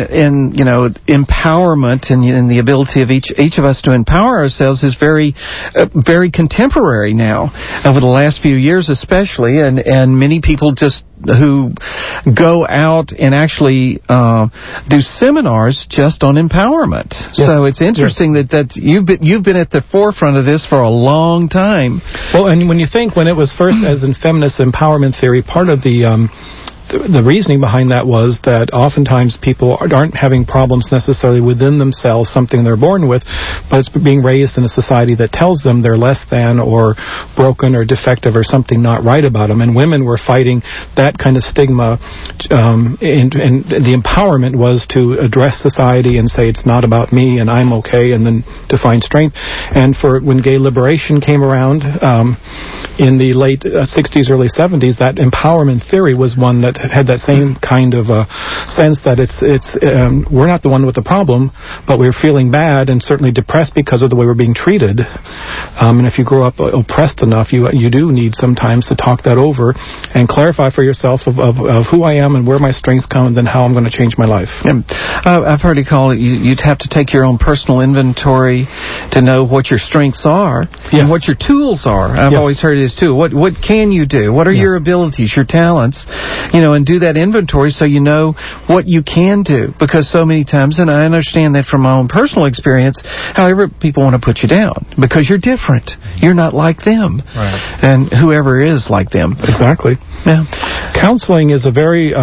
empowerment and the ability of each of us to empower ourselves is very very contemporary now, over the last few years especially, and many people just who go out and actually do seminars just on empowerment. Yes. So it's interesting that you've been at the forefront of this for a long time. Well, and when it was first as in feminist empowerment theory, part of the reasoning behind that was that oftentimes people aren't having problems necessarily within themselves, something they're born with, but it's being raised in a society that tells them they're less than or broken or defective or something not right about them. And women were fighting that kind of stigma, and the empowerment was to address society and say it's not about me and I'm okay, and then to find strength. And when gay liberation came around in the late 60s, early 70s, that empowerment theory was one that had that same kind of sense that we're not the one with the problem, but we're feeling bad and certainly depressed because of the way we're being treated. And if you grow up oppressed enough, you do need sometimes to talk that over and clarify for yourself of who I am and where my strengths come, and then how I'm going to change my life. I've heard it called, you'd have to take your own personal inventory to know what your strengths are and what your tools are. I've always heard this too. What can you do? What are your abilities, your talents? And do that inventory so you know what you can do. Because so many times, and I understand that from my own personal experience, however, people want to put you down because you're different. You're not like them. Right. And whoever is like them. Exactly. Yeah. Counseling is a very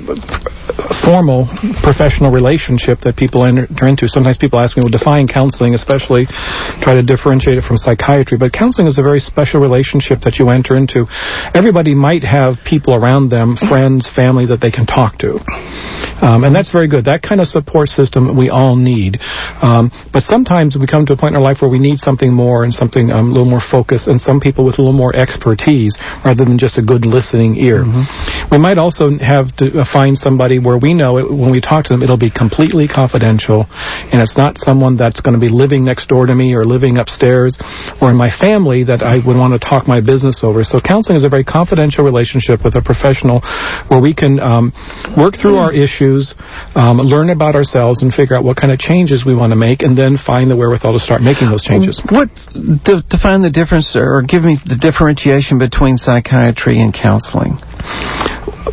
formal professional relationship that people enter into. Sometimes people ask me, well, define counseling, especially try to differentiate it from psychiatry. But counseling is a very special relationship that you enter into. Everybody might have people around them, friends, family, that they can talk to. And that's very good. That kind of support system we all need. But sometimes we come to a point in our life where we need something more and something a little more focused, and some people with a little more expertise rather than just a good listening ear. Mm-hmm. We might also have to find somebody where we know when we talk to them, it'll be completely confidential, and it's not someone that's going to be living next door to me or living upstairs or in my family that I would want to talk my business over. So counseling is a very confidential relationship with a professional where we can work through our issues, learn about ourselves, and figure out what kind of changes we want to make, and then find the wherewithal to start making those changes. Define the difference, or give me the differentiation between psychiatry and counseling.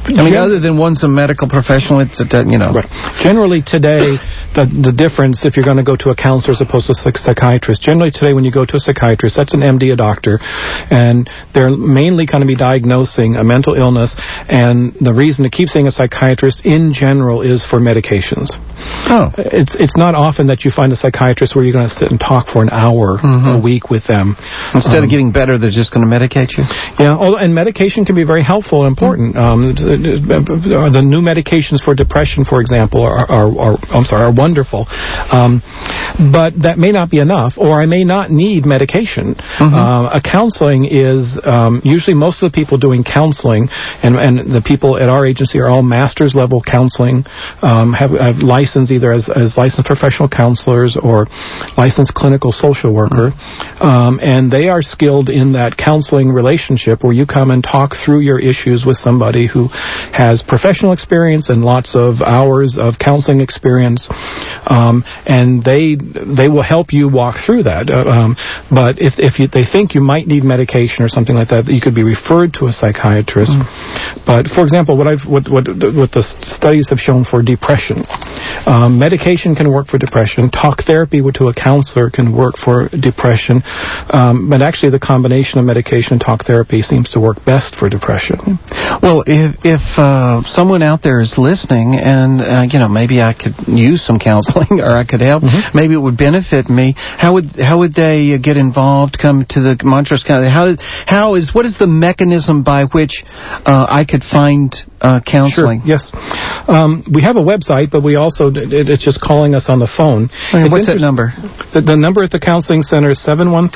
I mean, other than one's a medical professional, it's Right. Generally today, the difference if you're going to go to a counselor as opposed to a psychiatrist, generally today when you go to a psychiatrist, that's an MD, a doctor, and they're mainly going to be diagnosing a mental illness, and the reason to keep seeing a psychiatrist in general is for medications. Oh. It's not often that you find a psychiatrist where you're going to sit and talk for an hour a week with them. Instead of getting better, they're just going to medicate you? Yeah, and medication can be very helpful and important. The new medications for depression, for example, are wonderful. But that may not be enough, or I may not need medication. A counseling is, usually most of the people doing counseling, and the people at our agency are all master's level counseling, have licensed either as licensed professional counselors or licensed clinical social worker, and they are skilled in that counseling relationship where you come and talk through your issues with somebody who has professional experience and lots of hours of counseling experience, and they will help you walk through that. But if they think you might need medication or something like that, you could be referred to a psychiatrist. But for example, what the studies have shown for depression, medication can work for depression. Talk therapy to a counselor can work for depression, but actually the combination of medication and talk therapy seems to work best for depression. Well, if someone out there is listening and maybe I could use some counseling or I could help, maybe it would benefit me. How would they get involved? Come to the Montrose County? What is the mechanism by which I could find counseling? Sure, yes. We have a website, but we also it's just calling us on the phone. Okay, what's that number? The number at the counseling center is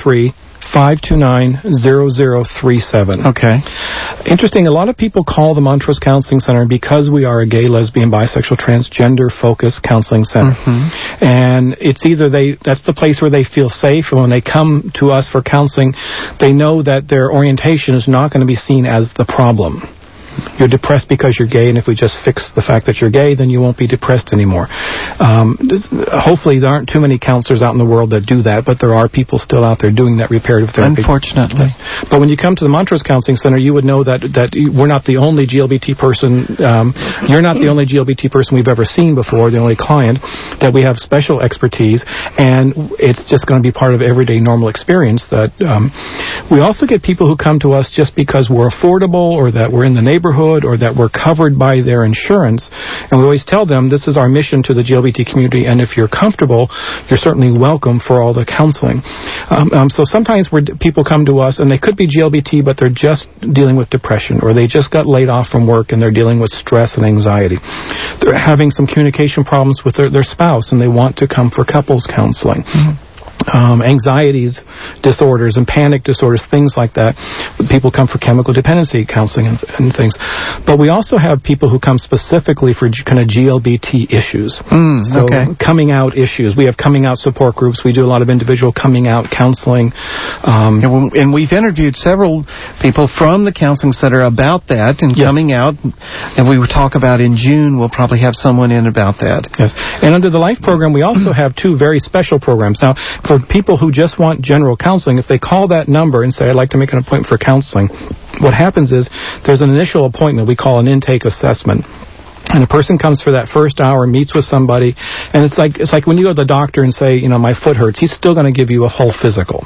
713-529-0037. Okay. Interesting, a lot of people call the Montrose Counseling Center because we are a gay, lesbian, bisexual, transgender-focused counseling center. And it's either that's the place where they feel safe, and when they come to us for counseling, they know that their orientation is not going to be seen as the problem. You're depressed because you're gay, and if we just fix the fact that you're gay, then you won't be depressed anymore. Hopefully there aren't too many counselors out in the world that do that, but there are people still out there doing that reparative therapy. Unfortunately. Yes. But when you come to the Montrose Counseling Center, you would know that we're not the only GLBT person, you're not the only GLBT person we've ever seen before, the only client, that we have special expertise, and it's just going to be part of everyday normal experience. That we also get people who come to us just because we're affordable, or that we're in the neighborhood, or that we're covered by their insurance, and we always tell them this is our mission to the GLBT community, and if you're comfortable, you're certainly welcome for all the counseling. So sometimes people come to us, and they could be GLBT, but they're just dealing with depression, or they just got laid off from work, and they're dealing with stress and anxiety. They're having some communication problems with their spouse, and they want to come for couples counseling. Anxieties disorders and panic disorders, things like that. People come for chemical dependency counseling and things. But we also have people who come specifically for kind of GLBT issues. Coming out issues. We have coming out support groups. We do a lot of individual coming out counseling. And we've interviewed several people from the counseling center about that and coming out. And we will talk about in June, we'll probably have someone in about that. Yes. And under the LIFE program, we also have two very special programs. Now, for people who just want general counseling, if they call that number and say, I'd like to make an appointment for counseling, what happens is there's an initial appointment we call an intake assessment. And a person comes for that first hour, meets with somebody, and it's like when you go to the doctor and say, my foot hurts, he's still going to give you a whole physical.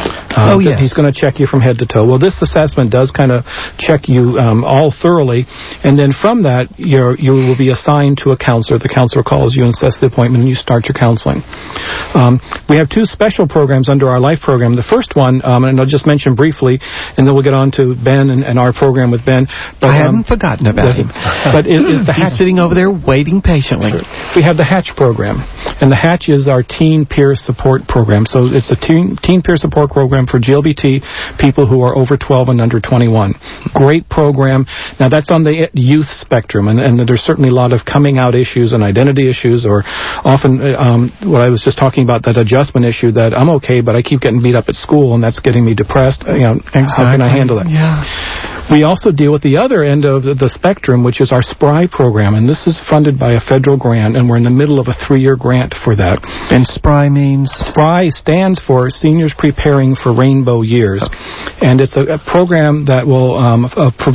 He's going to check you from head to toe. Well, this assessment does kind of check you all thoroughly, and then from that, you will be assigned to a counselor. The counselor calls you and sets the appointment, and you start your counseling. We have two special programs under our LIFE program. The first one, and I'll just mention briefly, and then we'll get on to Ben and our program with Ben. But, I haven't forgotten about him. But is the He's sitting over there waiting patiently. We have the Hatch program, and the Hatch is our teen peer support program. So it's a teen peer support program for GLBT people who are over 12 and under 21. Great program. Now that's on the youth spectrum, and there's certainly a lot of coming out issues and identity issues, or often what I was just talking about, that adjustment issue, that I'm okay, but I keep getting beat up at school, and that's getting me depressed. How can I handle that? Yeah. We also deal with the other end of the spectrum, which is our SPRY program, and this is funded by a federal grant, and we're in the middle of a 3-year grant for that. And SPRY means? SPRY stands for Seniors Preparing for Rainbow Years, and it's a program that will provide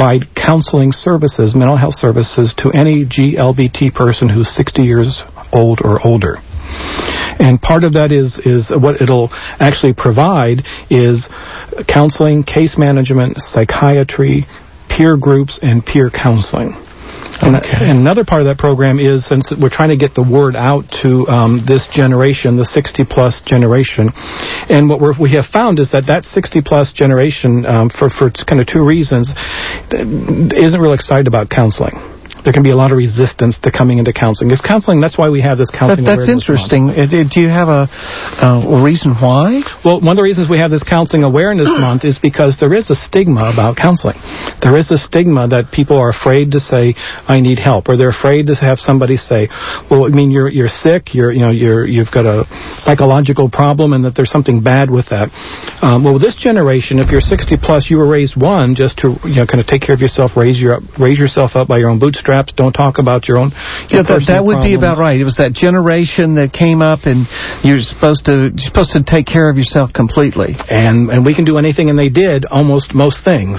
counseling services, mental health services, to any GLBT person who's 60 years old or older. And part of that is what it'll actually provide is counseling, case management, psychiatry, peer groups, and peer counseling. And another part of that program is, since we're trying to get the word out to this generation, the 60-plus generation, and what we have found is that 60-plus generation, for kind of two reasons, isn't really excited about counseling. There can be a lot of resistance to coming into counseling. Because counseling, that's why we have this counseling That's interesting. Do you have a reason why? Well, one of the reasons we have this Counseling Awareness Month is because there is a stigma about counseling. There is a stigma that people are afraid to say, I need help, or they're afraid to have somebody say, well, I mean, you're sick, you've got a psychological problem, and that there's something bad with that. Well, this generation, if you're 60 plus, you were raised just to kind of take care of yourself, raise yourself up by your own bootstraps. Don't talk about your own. That would be about right. It was that generation that came up, and you're supposed to take care of yourself completely. And we can do anything, and they did almost most things.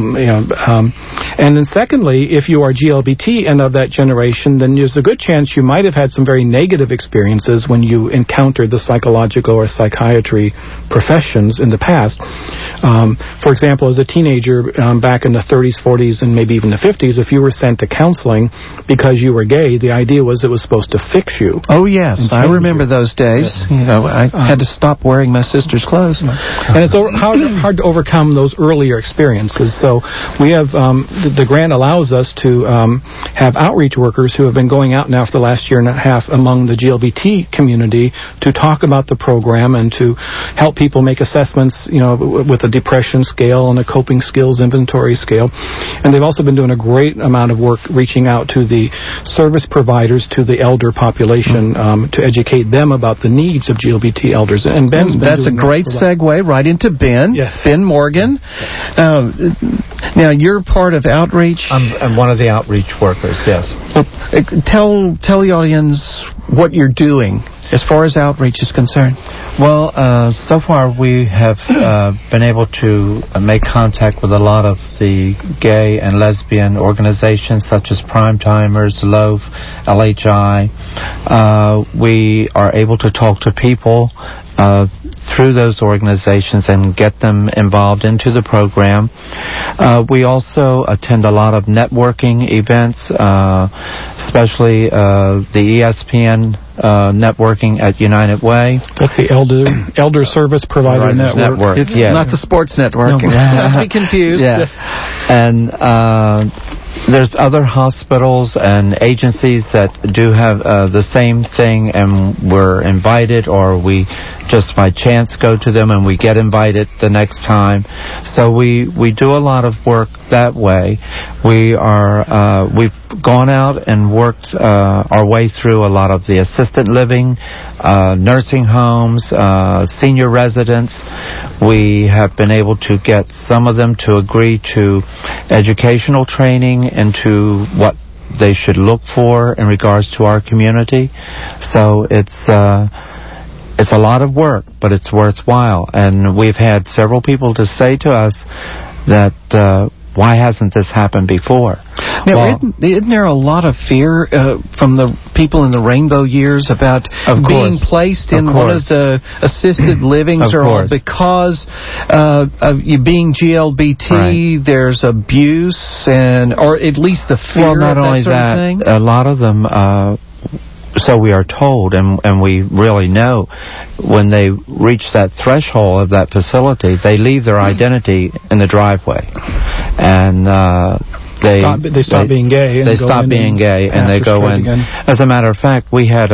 And then secondly, if you are GLBT and of that generation, then there's a good chance you might have had some very negative experiences when you encountered the psychological or psychiatry professions in the past. For example, as a teenager back in the 30s, 40s, and maybe even the 50s, if you were sent to counseling because you were gay, the idea was it was supposed to fix you. Oh, yes. I remember those days. I had to stop wearing my sister's clothes. And it's hard to overcome those earlier experiences. So we have, the grant allows us to have outreach workers who have been going out now for the last year and a half among the GLBT community to talk about the program and to help people make assessments, with a depression scale and a coping skills inventory scale. And they've also been doing a great amount of work reaching out to the service providers, to the elder population, to educate them about the needs of GLBT elders. And that's a great segue right into Ben. Yes. Ben Morgan. Now, you're part of outreach. I'm one of the outreach workers, yes. Tell the audience what you're doing as far as outreach is concerned. Well, so far we have been able to make contact with a lot of the gay and lesbian organizations such as Primetimers, Loaf, LHI. We are able to talk to people through those organizations and get them involved into the program. We also attend a lot of networking events, especially the ESPN networking at United Way. That's the Elder Service Provider Network. It's not the sports network. No. Not to be confused. Yeah. And there's other hospitals and agencies that do have the same thing, and we're invited, or we just by chance go to them and we get invited the next time. So we do a lot of work that way. We've gone out and worked our way through a lot of the assisted living, nursing homes, senior residents. We have been able to get some of them to agree to educational training into what they should look for in regards to our community. So it's a lot of work, but it's worthwhile. And we've had several people to say to us that why hasn't this happened before? Now, isn't there a lot of fear from the people in the rainbow years about being placed in one of the assisted livings because of you being GLBT? Right. There's abuse or at least the fear of that sort of thing? A lot of them... so we are told, and we really know, when they reach that threshold of that facility, they leave their identity in the driveway, and they stop being gay. They stop being gay, and they go in. Again. As a matter of fact, we had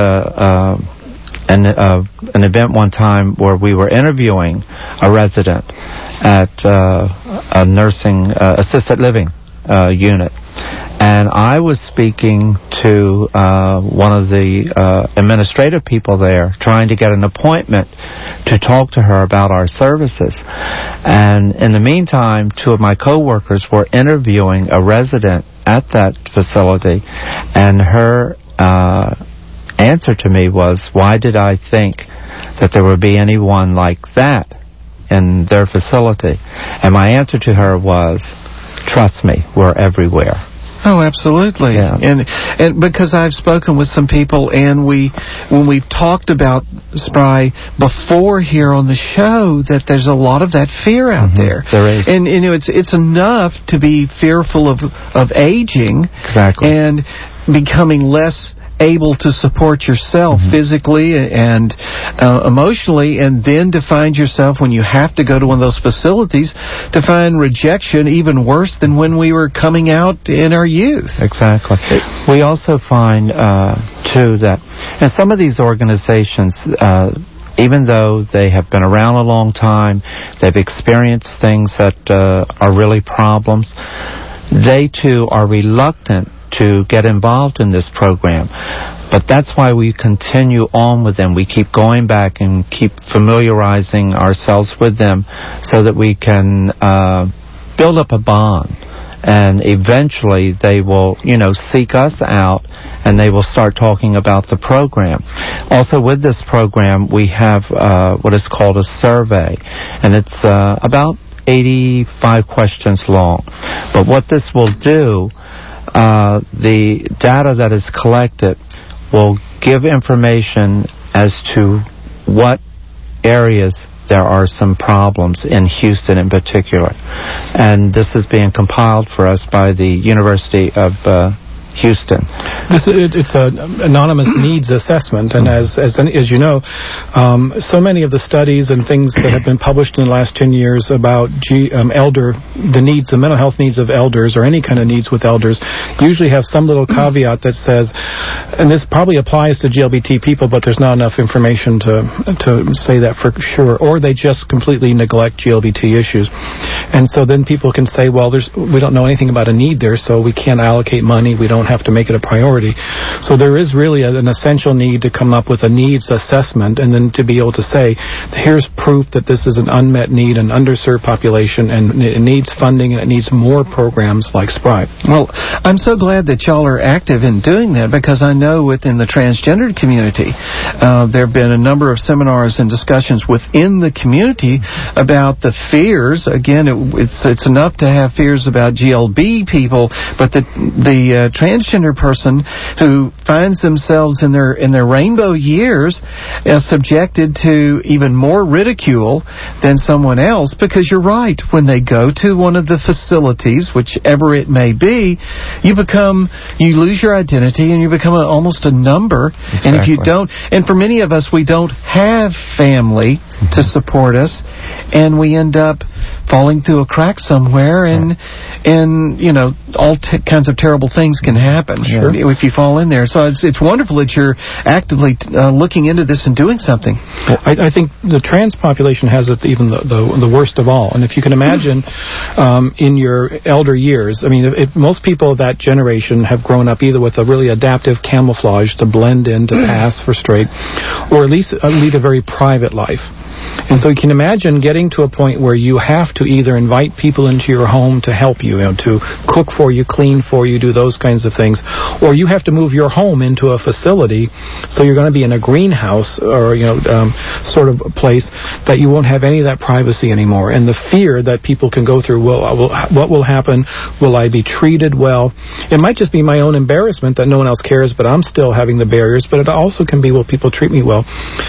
an event one time where we were interviewing a resident at a nursing assisted living unit. And I was speaking to one of the administrative people there, trying to get an appointment to talk to her about our services. And in the meantime, two of my coworkers were interviewing a resident at that facility, and her answer to me was, why did I think that there would be anyone like that in their facility? And my answer to her was, trust me, we're everywhere. Oh, absolutely. Yeah. And because I've spoken with some people, and when we've talked about Spry before here on the show, that there's a lot of that fear out there. There is. And it's enough to be fearful of aging. Exactly. And becoming less able to support yourself physically and emotionally, and then to find yourself, when you have to go to one of those facilities, to find rejection even worse than when we were coming out in our youth. Exactly. We also find, too, that in some of these organizations, even though they have been around a long time, they've experienced things that are really problems, they, too, are reluctant to get involved in this program. But that's why we continue on with them. We keep going back and keep familiarizing ourselves with them so that we can build up a bond. And eventually they will, seek us out, and they will start talking about the program. Also, with this program, we have what is called a survey, and it's about 85 questions long. But what this will do, the data that is collected will give information as to what areas there are some problems in Houston in particular. And this is being compiled for us by the University of Houston. It's an anonymous needs assessment, and as you know, so many of the studies and things that have been published in the last 10 years about the mental health needs of elders, or any kind of needs with elders, usually have some little caveat that says, and this probably applies to GLBT people, but there's not enough information to say that for sure, or they just completely neglect GLBT issues. And so then people can say, well, we don't know anything about a need there, so we can't allocate money, we don't have to make it a priority. So there is really an essential need to come up with a needs assessment, and then to be able to say, here's proof that this is an unmet need, an underserved population, and it needs funding, and it needs more programs like Spry. Well, I'm so glad that y'all are active in doing that, because I know within the transgendered community, there have been a number of seminars and discussions within the community about the fears. Again, it's enough to have fears about GLB people, but the transgender person who finds themselves in their rainbow years subjected to even more ridicule than someone else, because you're right, when they go to one of the facilities, whichever it may be, you lose your identity and you become almost a number. Exactly. And if you don't, and for many of us, we don't have family to support us, and we end up falling through a crack somewhere, and all kinds of terrible things can happen if you fall in there. So it's wonderful that you're actively looking into this and doing something. Well, I think the trans population has it even the worst of all. And if you can imagine, in your elder years, I mean, most people of that generation have grown up either with a really adaptive camouflage to blend in, to pass for straight, or at least lead a very private life. And so you can imagine getting to a point where you have to either invite people into your home to help you, to cook for you, clean for you, do those kinds of things, or you have to move your home into a facility, so you're going to be in a greenhouse or sort of place that you won't have any of that privacy anymore. And the fear that people can go through, what will happen? Will I be treated well? It might just be my own embarrassment that no one else cares, but I'm still having the barriers. But it also can be, will people treat me well?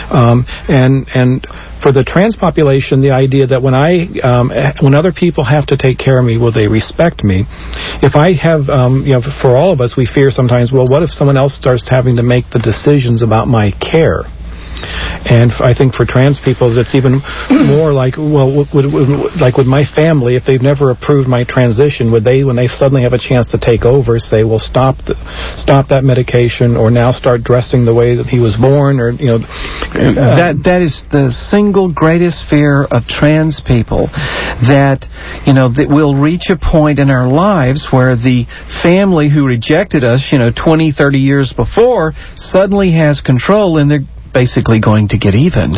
And for the trans population, the idea that when other people have to take care of me, will they respect me? If I have, for all of us, we fear sometimes, well, what if someone else starts having to make the decisions about my care? And I think for trans people, it's even more like, well, like with my family, if they've never approved my transition, would they, when they suddenly have a chance to take over, say, well, stop that medication, or now start dressing the way that he was born, or that is the single greatest fear of trans people, that that we'll reach a point in our lives where the family who rejected us 20, 30 years before suddenly has control, and they're basically going to get even,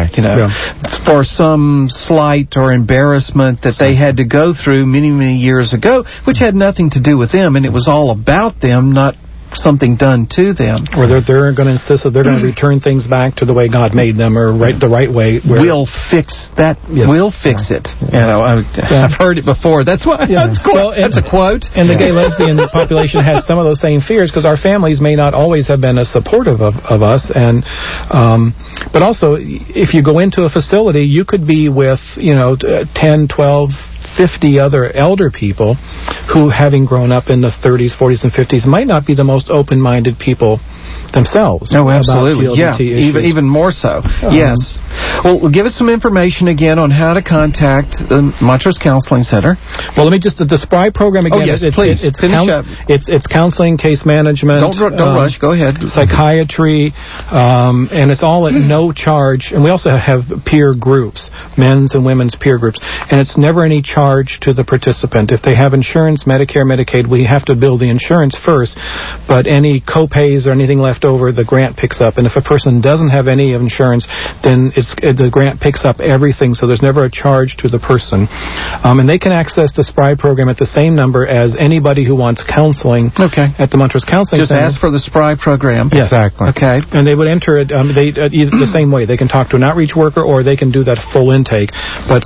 for some slight or embarrassment that they had to go through many, many years ago, which had nothing to do with them, and it was all about them, not something done to them. Or they're going to insist that they're going to return things back to the way God made them, or the right way. We'll fix that. Yes. We'll fix it. You know, I've heard it before. That's why. Yeah. That's a quote. And the gay lesbian population has some of those same fears, because our families may not always have been as supportive of us, and but also if you go into a facility, you could be with 10, 12, 50 other elder people who, having grown up in the 30s, 40s, and 50s, might not be the most open-minded people themselves. Oh, absolutely. About GLBT issues. Even more so. Yes. Well, give us some information again on how to contact the Montrose Counseling Center. Well, let me just, the SPRY program again. Oh, yes, please. Finish up. It's counseling, case management. Don't rush. Go ahead. Psychiatry, and it's all at no charge. And we also have peer groups, men's and women's peer groups. And it's never any charge to the participant. If they have insurance, Medicare, Medicaid, we have to bill the insurance first. But any co-pays or anything left over, the grant picks up. And if a person doesn't have any insurance, then the grant picks up everything, so there's never a charge to the person. And they can access the SPRY program at the same number as anybody who wants counseling at the Montrose Counseling Center. Just ask for the SPRY program. Yes. Exactly. Okay. And they would enter it the same way. They can talk to an outreach worker, or they can do that full intake. But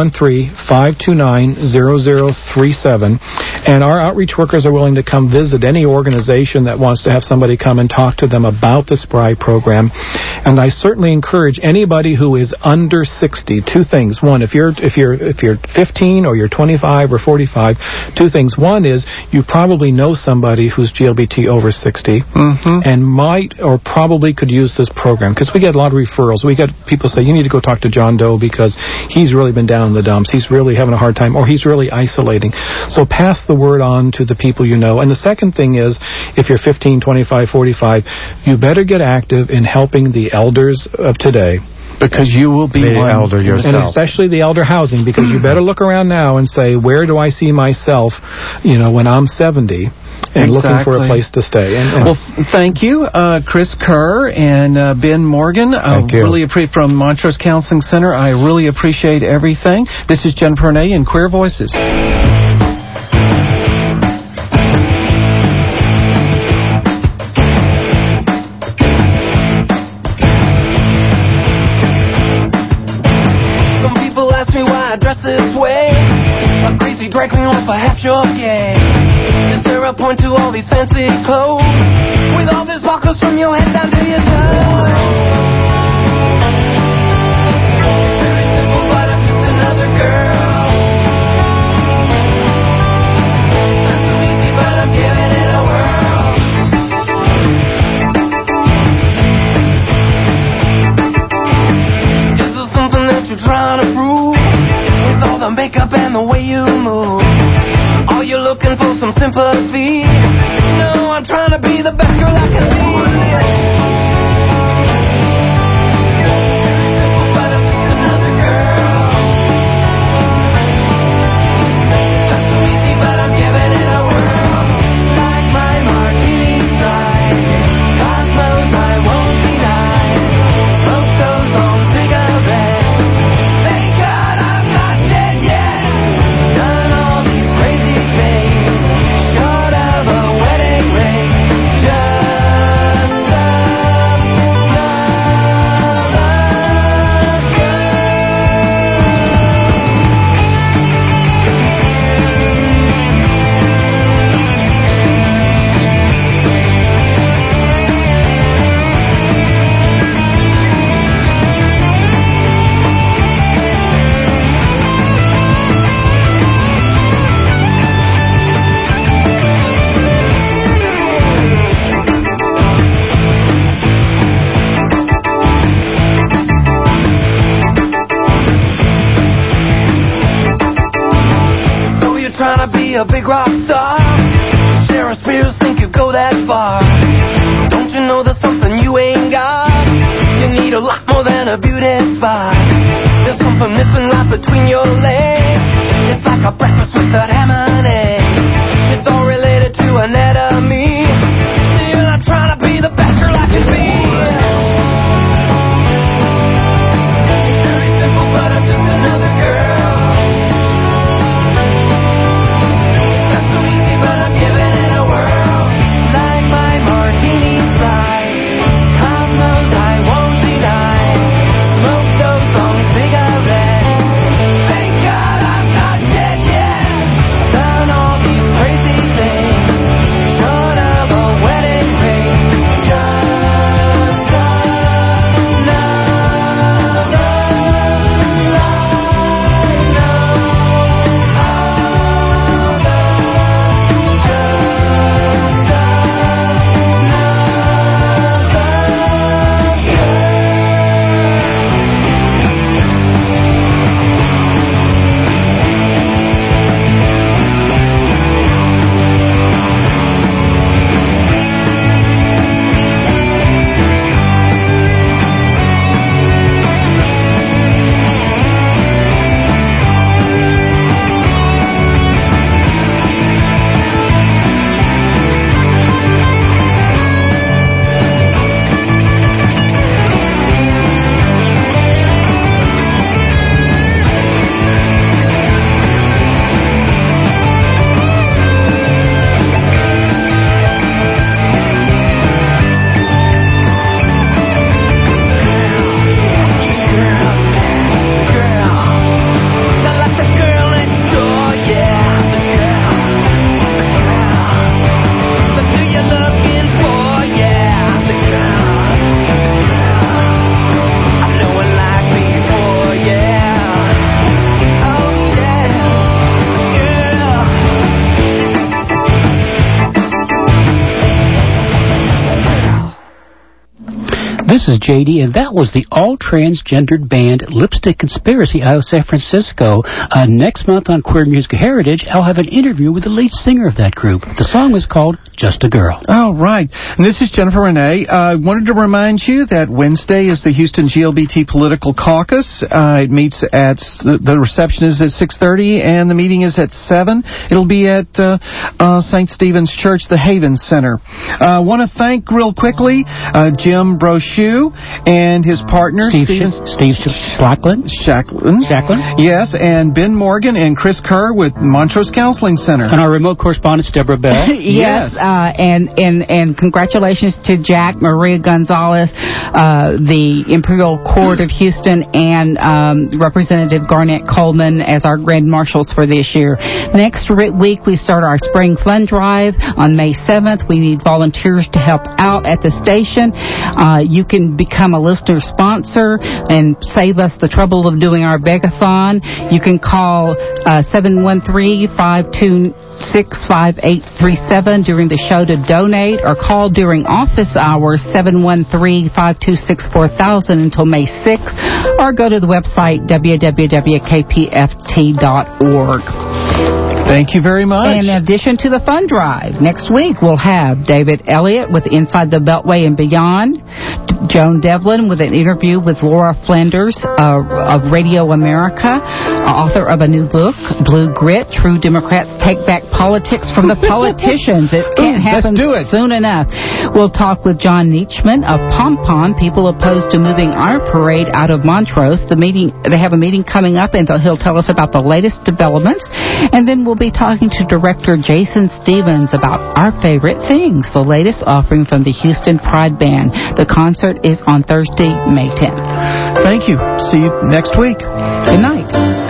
713-529-0037. And our outreach workers are willing to come visit any organization that wants to have somebody come and talk to them about the SPRY program. And I certainly encourage anybody who is under 60, two things. One, if you're 15 or you're 25 or 45, two things. One is you probably know somebody who's GLBT over 60 and might or probably could use this program, because we get a lot of referrals. We get people say, you need to go talk to John Doe because he's really been down in the dumps. He's really having a hard time, or he's really isolating. So pass the word on to the people you know. And the second thing is, if you're 15, 25, 45, you better get active in helping the elders of today. Because you will be one elder yourself. And especially the elder housing, because you better look around now and say, where do I see myself, when I'm 70? And looking for a place to stay. Well, thank you, Chris Kerr and Ben Morgan. Thank you. Really appreciate from Montrose Counseling Center. I really appreciate everything. This is Jennifer Renee in Queer Voices. Some people ask me why I dress this way. A crazy drag queen off a half-short gay. Is there a point to all these fancy clothes? With all these buckles from your head down to your toes. Very simple, but I'm just another girl. Not so easy, but I'm giving it a whirl. Is there something that you're trying to prove? With all the makeup and the way you move, are you looking for some sympathy? No, I'm trying to be the best girl I can be. Very simple, but I'm just another girl. Not so easy, but I'm giving it a whirl. Like my martinis dry, cosmos I won't deny. Smoke those long cigarettes. Thank God I'm not dead yet. Done all these crazy things, short of a wedding ring. Just love, love, love, girl. So you're trying to be a big rock star? Sharon Spears think you go that far? Don't you know there's something you ain't got? You need a lot more than a beauty spot. There's something missing right between your legs. It's like a breakfast without ham and eggs. It's all related to anatomy. You're not trying to be the best girl I can be. Very simple, but I'm just another girl. Not so easy, but I'm giving it a whirl. Like my This is JD, and that was the all-transgendered band Lipstick Conspiracy out of San Francisco. Next month on Queer Music Heritage, I'll have an interview with the lead singer of that group. The song is called Just a Girl. Oh, right. And this is Jennifer Renee. I wanted to remind you that Wednesday is the Houston GLBT Political Caucus. It meets at, the reception is at 6:30, and the meeting is at 7. It'll be at St. Stephen's Church, the Haven Center. I want to thank real quickly Jim Brochu and his partner, Steve Shacklin. Yes, and Ben Morgan and Chris Kerr with Montrose Counseling Center. And our remote correspondent, Deborah Bell. Yes. And congratulations to Jack, Maria Gonzalez, the Imperial Court of Houston, and Representative Garnett Coleman as our Grand Marshals for this year. Next week, we start our Spring Fund Drive on May 7th. We need volunteers to help out at the station. You can become a listener sponsor and save us the trouble of doing our begathon. You can call 713-526-5837 during the show to donate, or call during office hours 713-526-4000 until May 6th, or go to the website www.kpft.org. Thank you very much. In addition to the fund drive, next week we'll have David Elliott with Inside the Beltway and Beyond, Joan Devlin with an interview with Laura Flanders of Radio America, author of a new book, Blue Grit, True Democrats Take Back Politics from the Politicians. It can't happen soon enough. We'll talk with John Nietzschman of Pompon, people opposed to moving our parade out of Montrose. They have a meeting coming up, and he'll tell us about the latest developments. And then we'll be talking to director Jason Stevens about our favorite things, the latest offering from the Houston Pride Band. The concert is on Thursday, May 10th. Thank you. See you next week. Good night.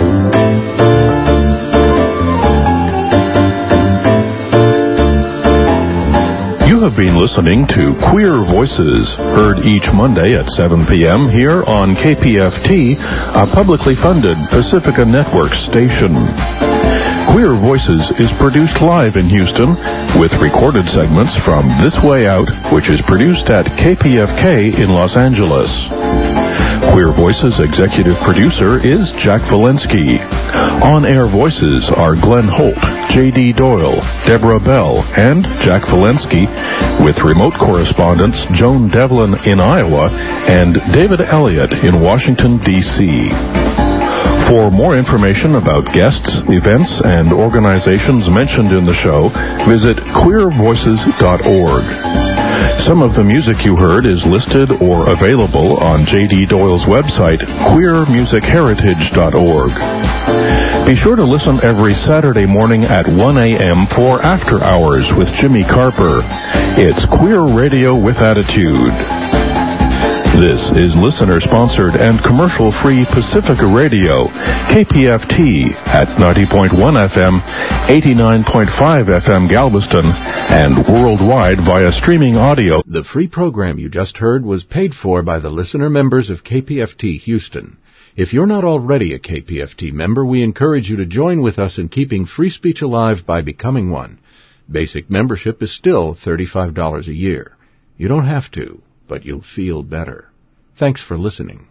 You have been listening to Queer Voices, heard each Monday at 7 p.m. here on KPFT, a publicly funded Pacifica Network station. Queer Voices is produced live in Houston with recorded segments from This Way Out, which is produced at KPFK in Los Angeles. Queer Voices executive producer is Jack Valensky. On-air voices are Glenn Holt, J.D. Doyle, Deborah Bell, and Jack Valensky, with remote correspondents Joan Devlin in Iowa and David Elliott in Washington, D.C. For more information about guests, events, and organizations mentioned in the show, visit queervoices.org. Some of the music you heard is listed or available on J.D. Doyle's website, queermusicheritage.org. Be sure to listen every Saturday morning at 1 a.m. for After Hours with Jimmy Carper. It's Queer Radio with Attitude. This is listener-sponsored and commercial-free Pacifica Radio, KPFT, at 90.1 FM, 89.5 FM Galveston, and worldwide via streaming audio. The free program you just heard was paid for by the listener members of KPFT Houston. If you're not already a KPFT member, we encourage you to join with us in keeping free speech alive by becoming one. Basic membership is still $35 a year. You don't have to, but you'll feel better. Thanks for listening.